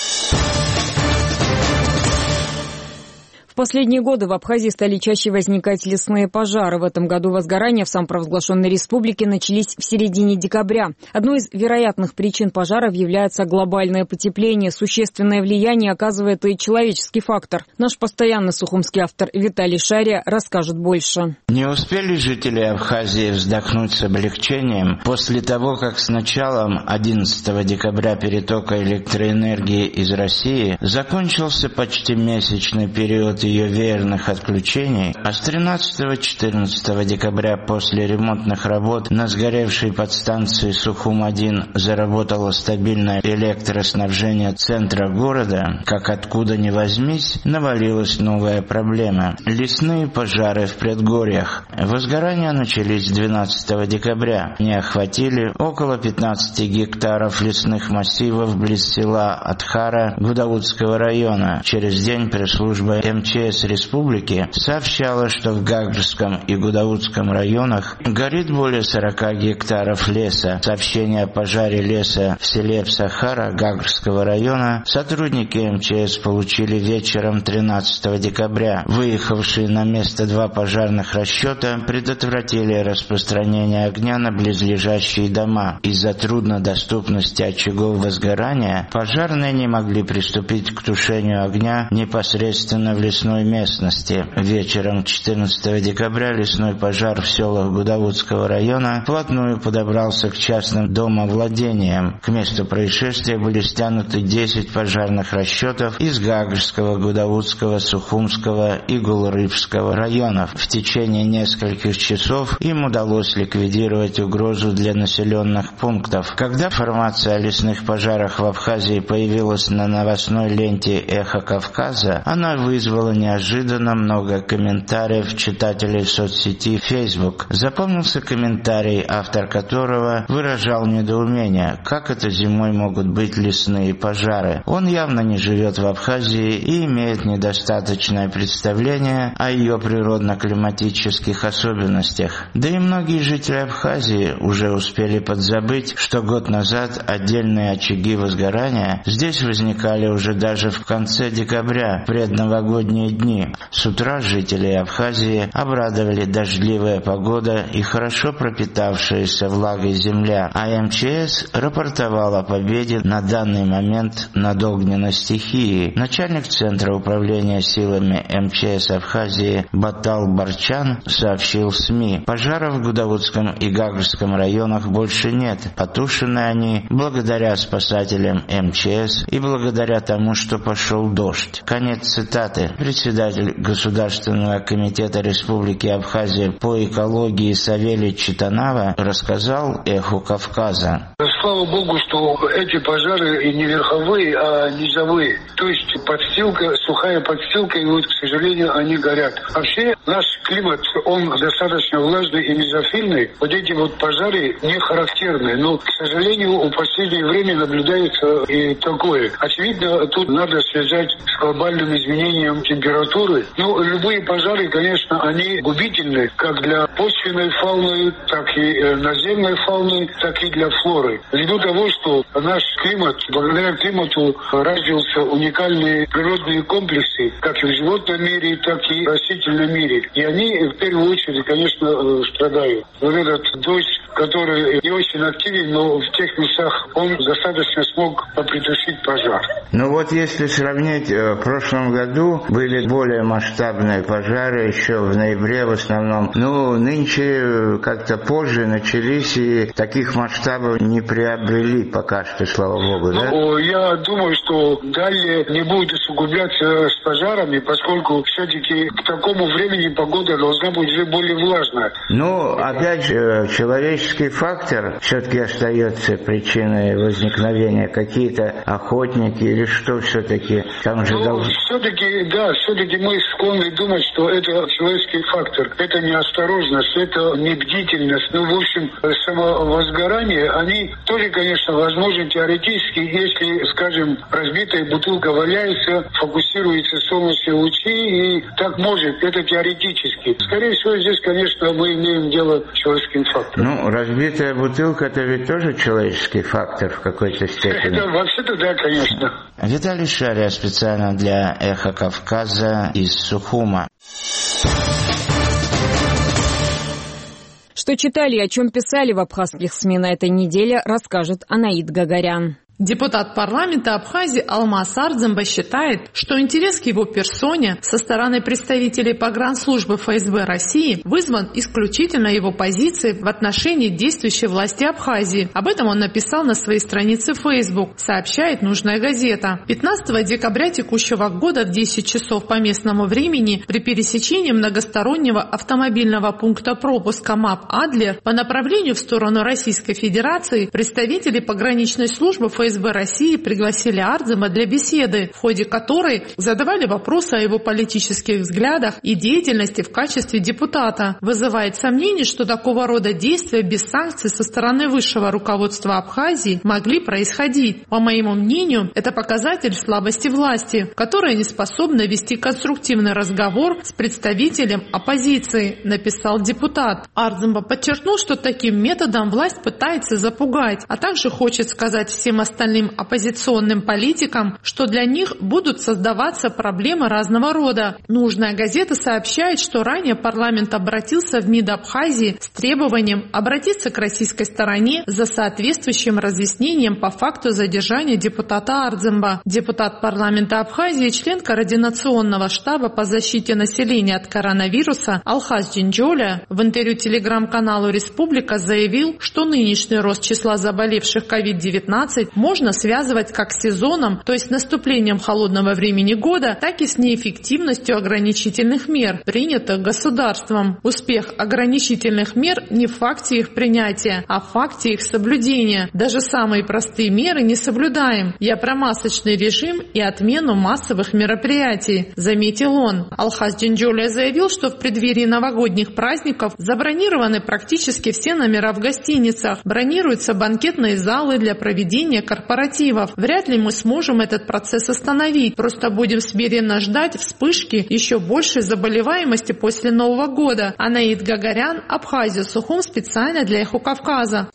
В последние годы в Абхазии стали чаще возникать лесные пожары. В этом году возгорания в самопровозглашенной республике начались в середине декабря. Одной из вероятных причин пожаров является глобальное потепление. Существенное влияние оказывает и человеческий фактор. Наш постоянный сухумский автор Виталий Шария расскажет больше. Не успели жители Абхазии вздохнуть с облегчением после того, как с началом 11 декабря перетока электроэнергии из России закончился почти месячный период ее веерных отключений, а с 13-14 декабря после ремонтных работ на сгоревшей подстанции Сухум-1 заработало стабильное электроснабжение центра города, как откуда ни возьмись, навалилась новая проблема – лесные пожары в предгорьях. Возгорания начались 12 декабря. Они охватили около 15 гектаров лесных массивов близ села Атхара Гудаутского района. Через день пресс-служба МЧС республики сообщала, что в Гагрском и Гудаутском районах горит более 40 гектаров леса. Сообщение о пожаре леса в селе Псахара Гагрского района сотрудники МЧС получили вечером 13 декабря. Выехавшие на место 2 пожарных расчета предотвратили распространение огня на близлежащие дома. Из-за труднодоступности очагов возгорания пожарные не могли приступить к тушению огня непосредственно в лесной местности. Вечером 14 декабря лесной пожар в селах Гудаутского района вплотную подобрался к частным домовладениям. К месту происшествия были стянуты 10 пожарных расчетов из Гагрского, Гудаутского, Сухумского и Гулрыбского районов. В течение нескольких часов им удалось ликвидировать угрозу для населенных пунктов. Когда информация о лесных пожарах в Абхазии появилась на новостной ленте «Эхо Кавказа», она вызвала неожиданно много комментариев читателей в соцсети Facebook. Запомнился комментарий, автор которого выражал недоумение, как это зимой могут быть лесные пожары. Он явно не живет в Абхазии и имеет недостаточное представление о ее природно-климатических особенностях. Да и многие жители Абхазии уже успели подзабыть, что год назад отдельные очаги возгорания здесь возникали уже даже в конце декабря, в предновогодние дни. С утра жителей Абхазии обрадовали дождливая погода и хорошо пропитавшаяся влагой земля, а МЧС рапортовал о победе на данный момент над огненной стихией. Начальник Центра управления силами МЧС Абхазии Батал Барчан сообщил в СМИ: пожаров в Гудаутском и Гагарском районах больше нет. Потушены они благодаря спасателям МЧС и благодаря тому, что пошел дождь. Конец цитаты. Председатель Государственного комитета Республики Абхазия по экологии Савелий Читанава рассказал «Эху Кавказа». Слава Богу, что эти пожары и не верховые, а низовые. То есть подстилка, сухая подстилка, и вот, к сожалению, они горят. Вообще наш климат, он достаточно влажный и мезофильный. Вот эти вот пожары не характерны. Но, к сожалению, в последнее время наблюдается и такое. Очевидно, тут надо связать с глобальным изменением температуры. Но любые пожары, конечно, они губительны как для почвенной фауны, так и наземной фауны, так и для флоры. Ввиду того, что наш климат, благодаря климату развился уникальные природные комплексы, как и в животном мире, так и в растительном мире. И они, в первую очередь, конечно, страдают. Вот этот дождь, который не очень активен, но в тех местах он достаточно смог притушить пожар. Ну вот если сравнить, в прошлом году были более масштабные пожары, еще в ноябре в основном. Ну, нынче как-то позже начались и таких масштабов не приобрели пока что, слава богу, да? Ну, я думаю, что далее не будет усугубляться с пожарами, поскольку все-таки к такому времени погода должна быть уже более влажная. Ну, опять же, человеческий фактор все-таки остается причиной возникновения. Какие-то охотники или что все-таки? Там же все-таки, да, все-таки мы склонны думать, что это человеческий фактор. Это неосторожность, это небдительность. Ну, в общем, самовозгорание, они тоже, конечно, возможны теоретически, если, скажем, разбитая бутылка валяется, фокусируются солнечные лучи, и так может, это теоретически. Скорее всего, здесь, конечно, мы имеем дело с человеческим фактором. Ну, разбитая бутылка, это ведь тоже человеческий фактор в какой-то степени. Это вообще-то да, конечно. Виталий Шария специально для «Эхо Кавказа» из Сухума. Что читали и о чем писали в абхазских СМИ на этой неделе, расскажет Анаид Гагарян. Депутат парламента Абхазии Алмаз Ардземба считает, что интерес к его персоне со стороны представителей погранслужбы ФСБ России вызван исключительно его позицией в отношении действующей власти Абхазии. Об этом он написал на своей странице в Facebook, сообщает нужная газета. 15 декабря текущего года в 10 часов по местному времени при пересечении многостороннего автомобильного пункта пропуска МАП «Адлер» по направлению в сторону Российской Федерации представители пограничной службы ФСБ России пригласили Ардземба для беседы, в ходе которой задавали вопросы о его политических взглядах и деятельности в качестве депутата. Вызывает сомнение, что такого рода действия без санкций со стороны высшего руководства Абхазии могли происходить. По моему мнению, это показатель слабости власти, которая не способна вести конструктивный разговор с представителем оппозиции, написал депутат. Ардземба подчеркнул, что таким методом власть пытается запугать, а также хочет сказать всем остальным оппозиционным политикам, что для них будут создаваться проблемы разного рода. Нужная газета сообщает, что ранее парламент обратился в МИД Абхазии с требованием обратиться к российской стороне за соответствующим разъяснением по факту задержания депутата Ардземба. Депутат парламента Абхазии, член координационного штаба по защите населения от коронавируса Алхаз Джинджоля в интервью телеграм-каналу «Республика» заявил, что нынешний рост числа заболевших COVID-19 можно связывать как с сезоном, то есть наступлением холодного времени года, так и с неэффективностью ограничительных мер, принятых государством. Успех ограничительных мер не в факте их принятия, а в факте их соблюдения. Даже самые простые меры не соблюдаем. Я про масочный режим и отмену массовых мероприятий, заметил он. Алхаз Джинджолия заявил, что в преддверии новогодних праздников забронированы практически все номера в гостиницах, бронируются банкетные залы для проведения корпоративов. Вряд ли мы сможем этот процесс остановить, просто будем смиренно ждать вспышки еще большей заболеваемости после Нового года. Анаид Гагарян, Абхазия, Сухум, специально для Эхо Кавказа.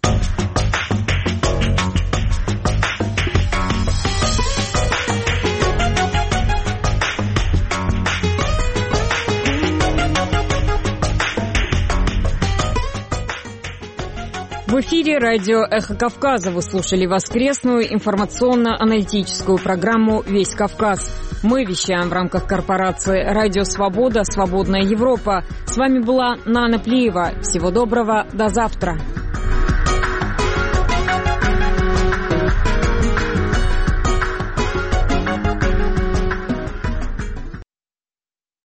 В эфире радио «Эхо Кавказа». Вы слушали воскресную информационно-аналитическую программу «Весь Кавказ». Мы вещаем в рамках корпорации «Радио Свобода. Свободная Европа». С вами была Нана Плиева. Всего доброго. До завтра.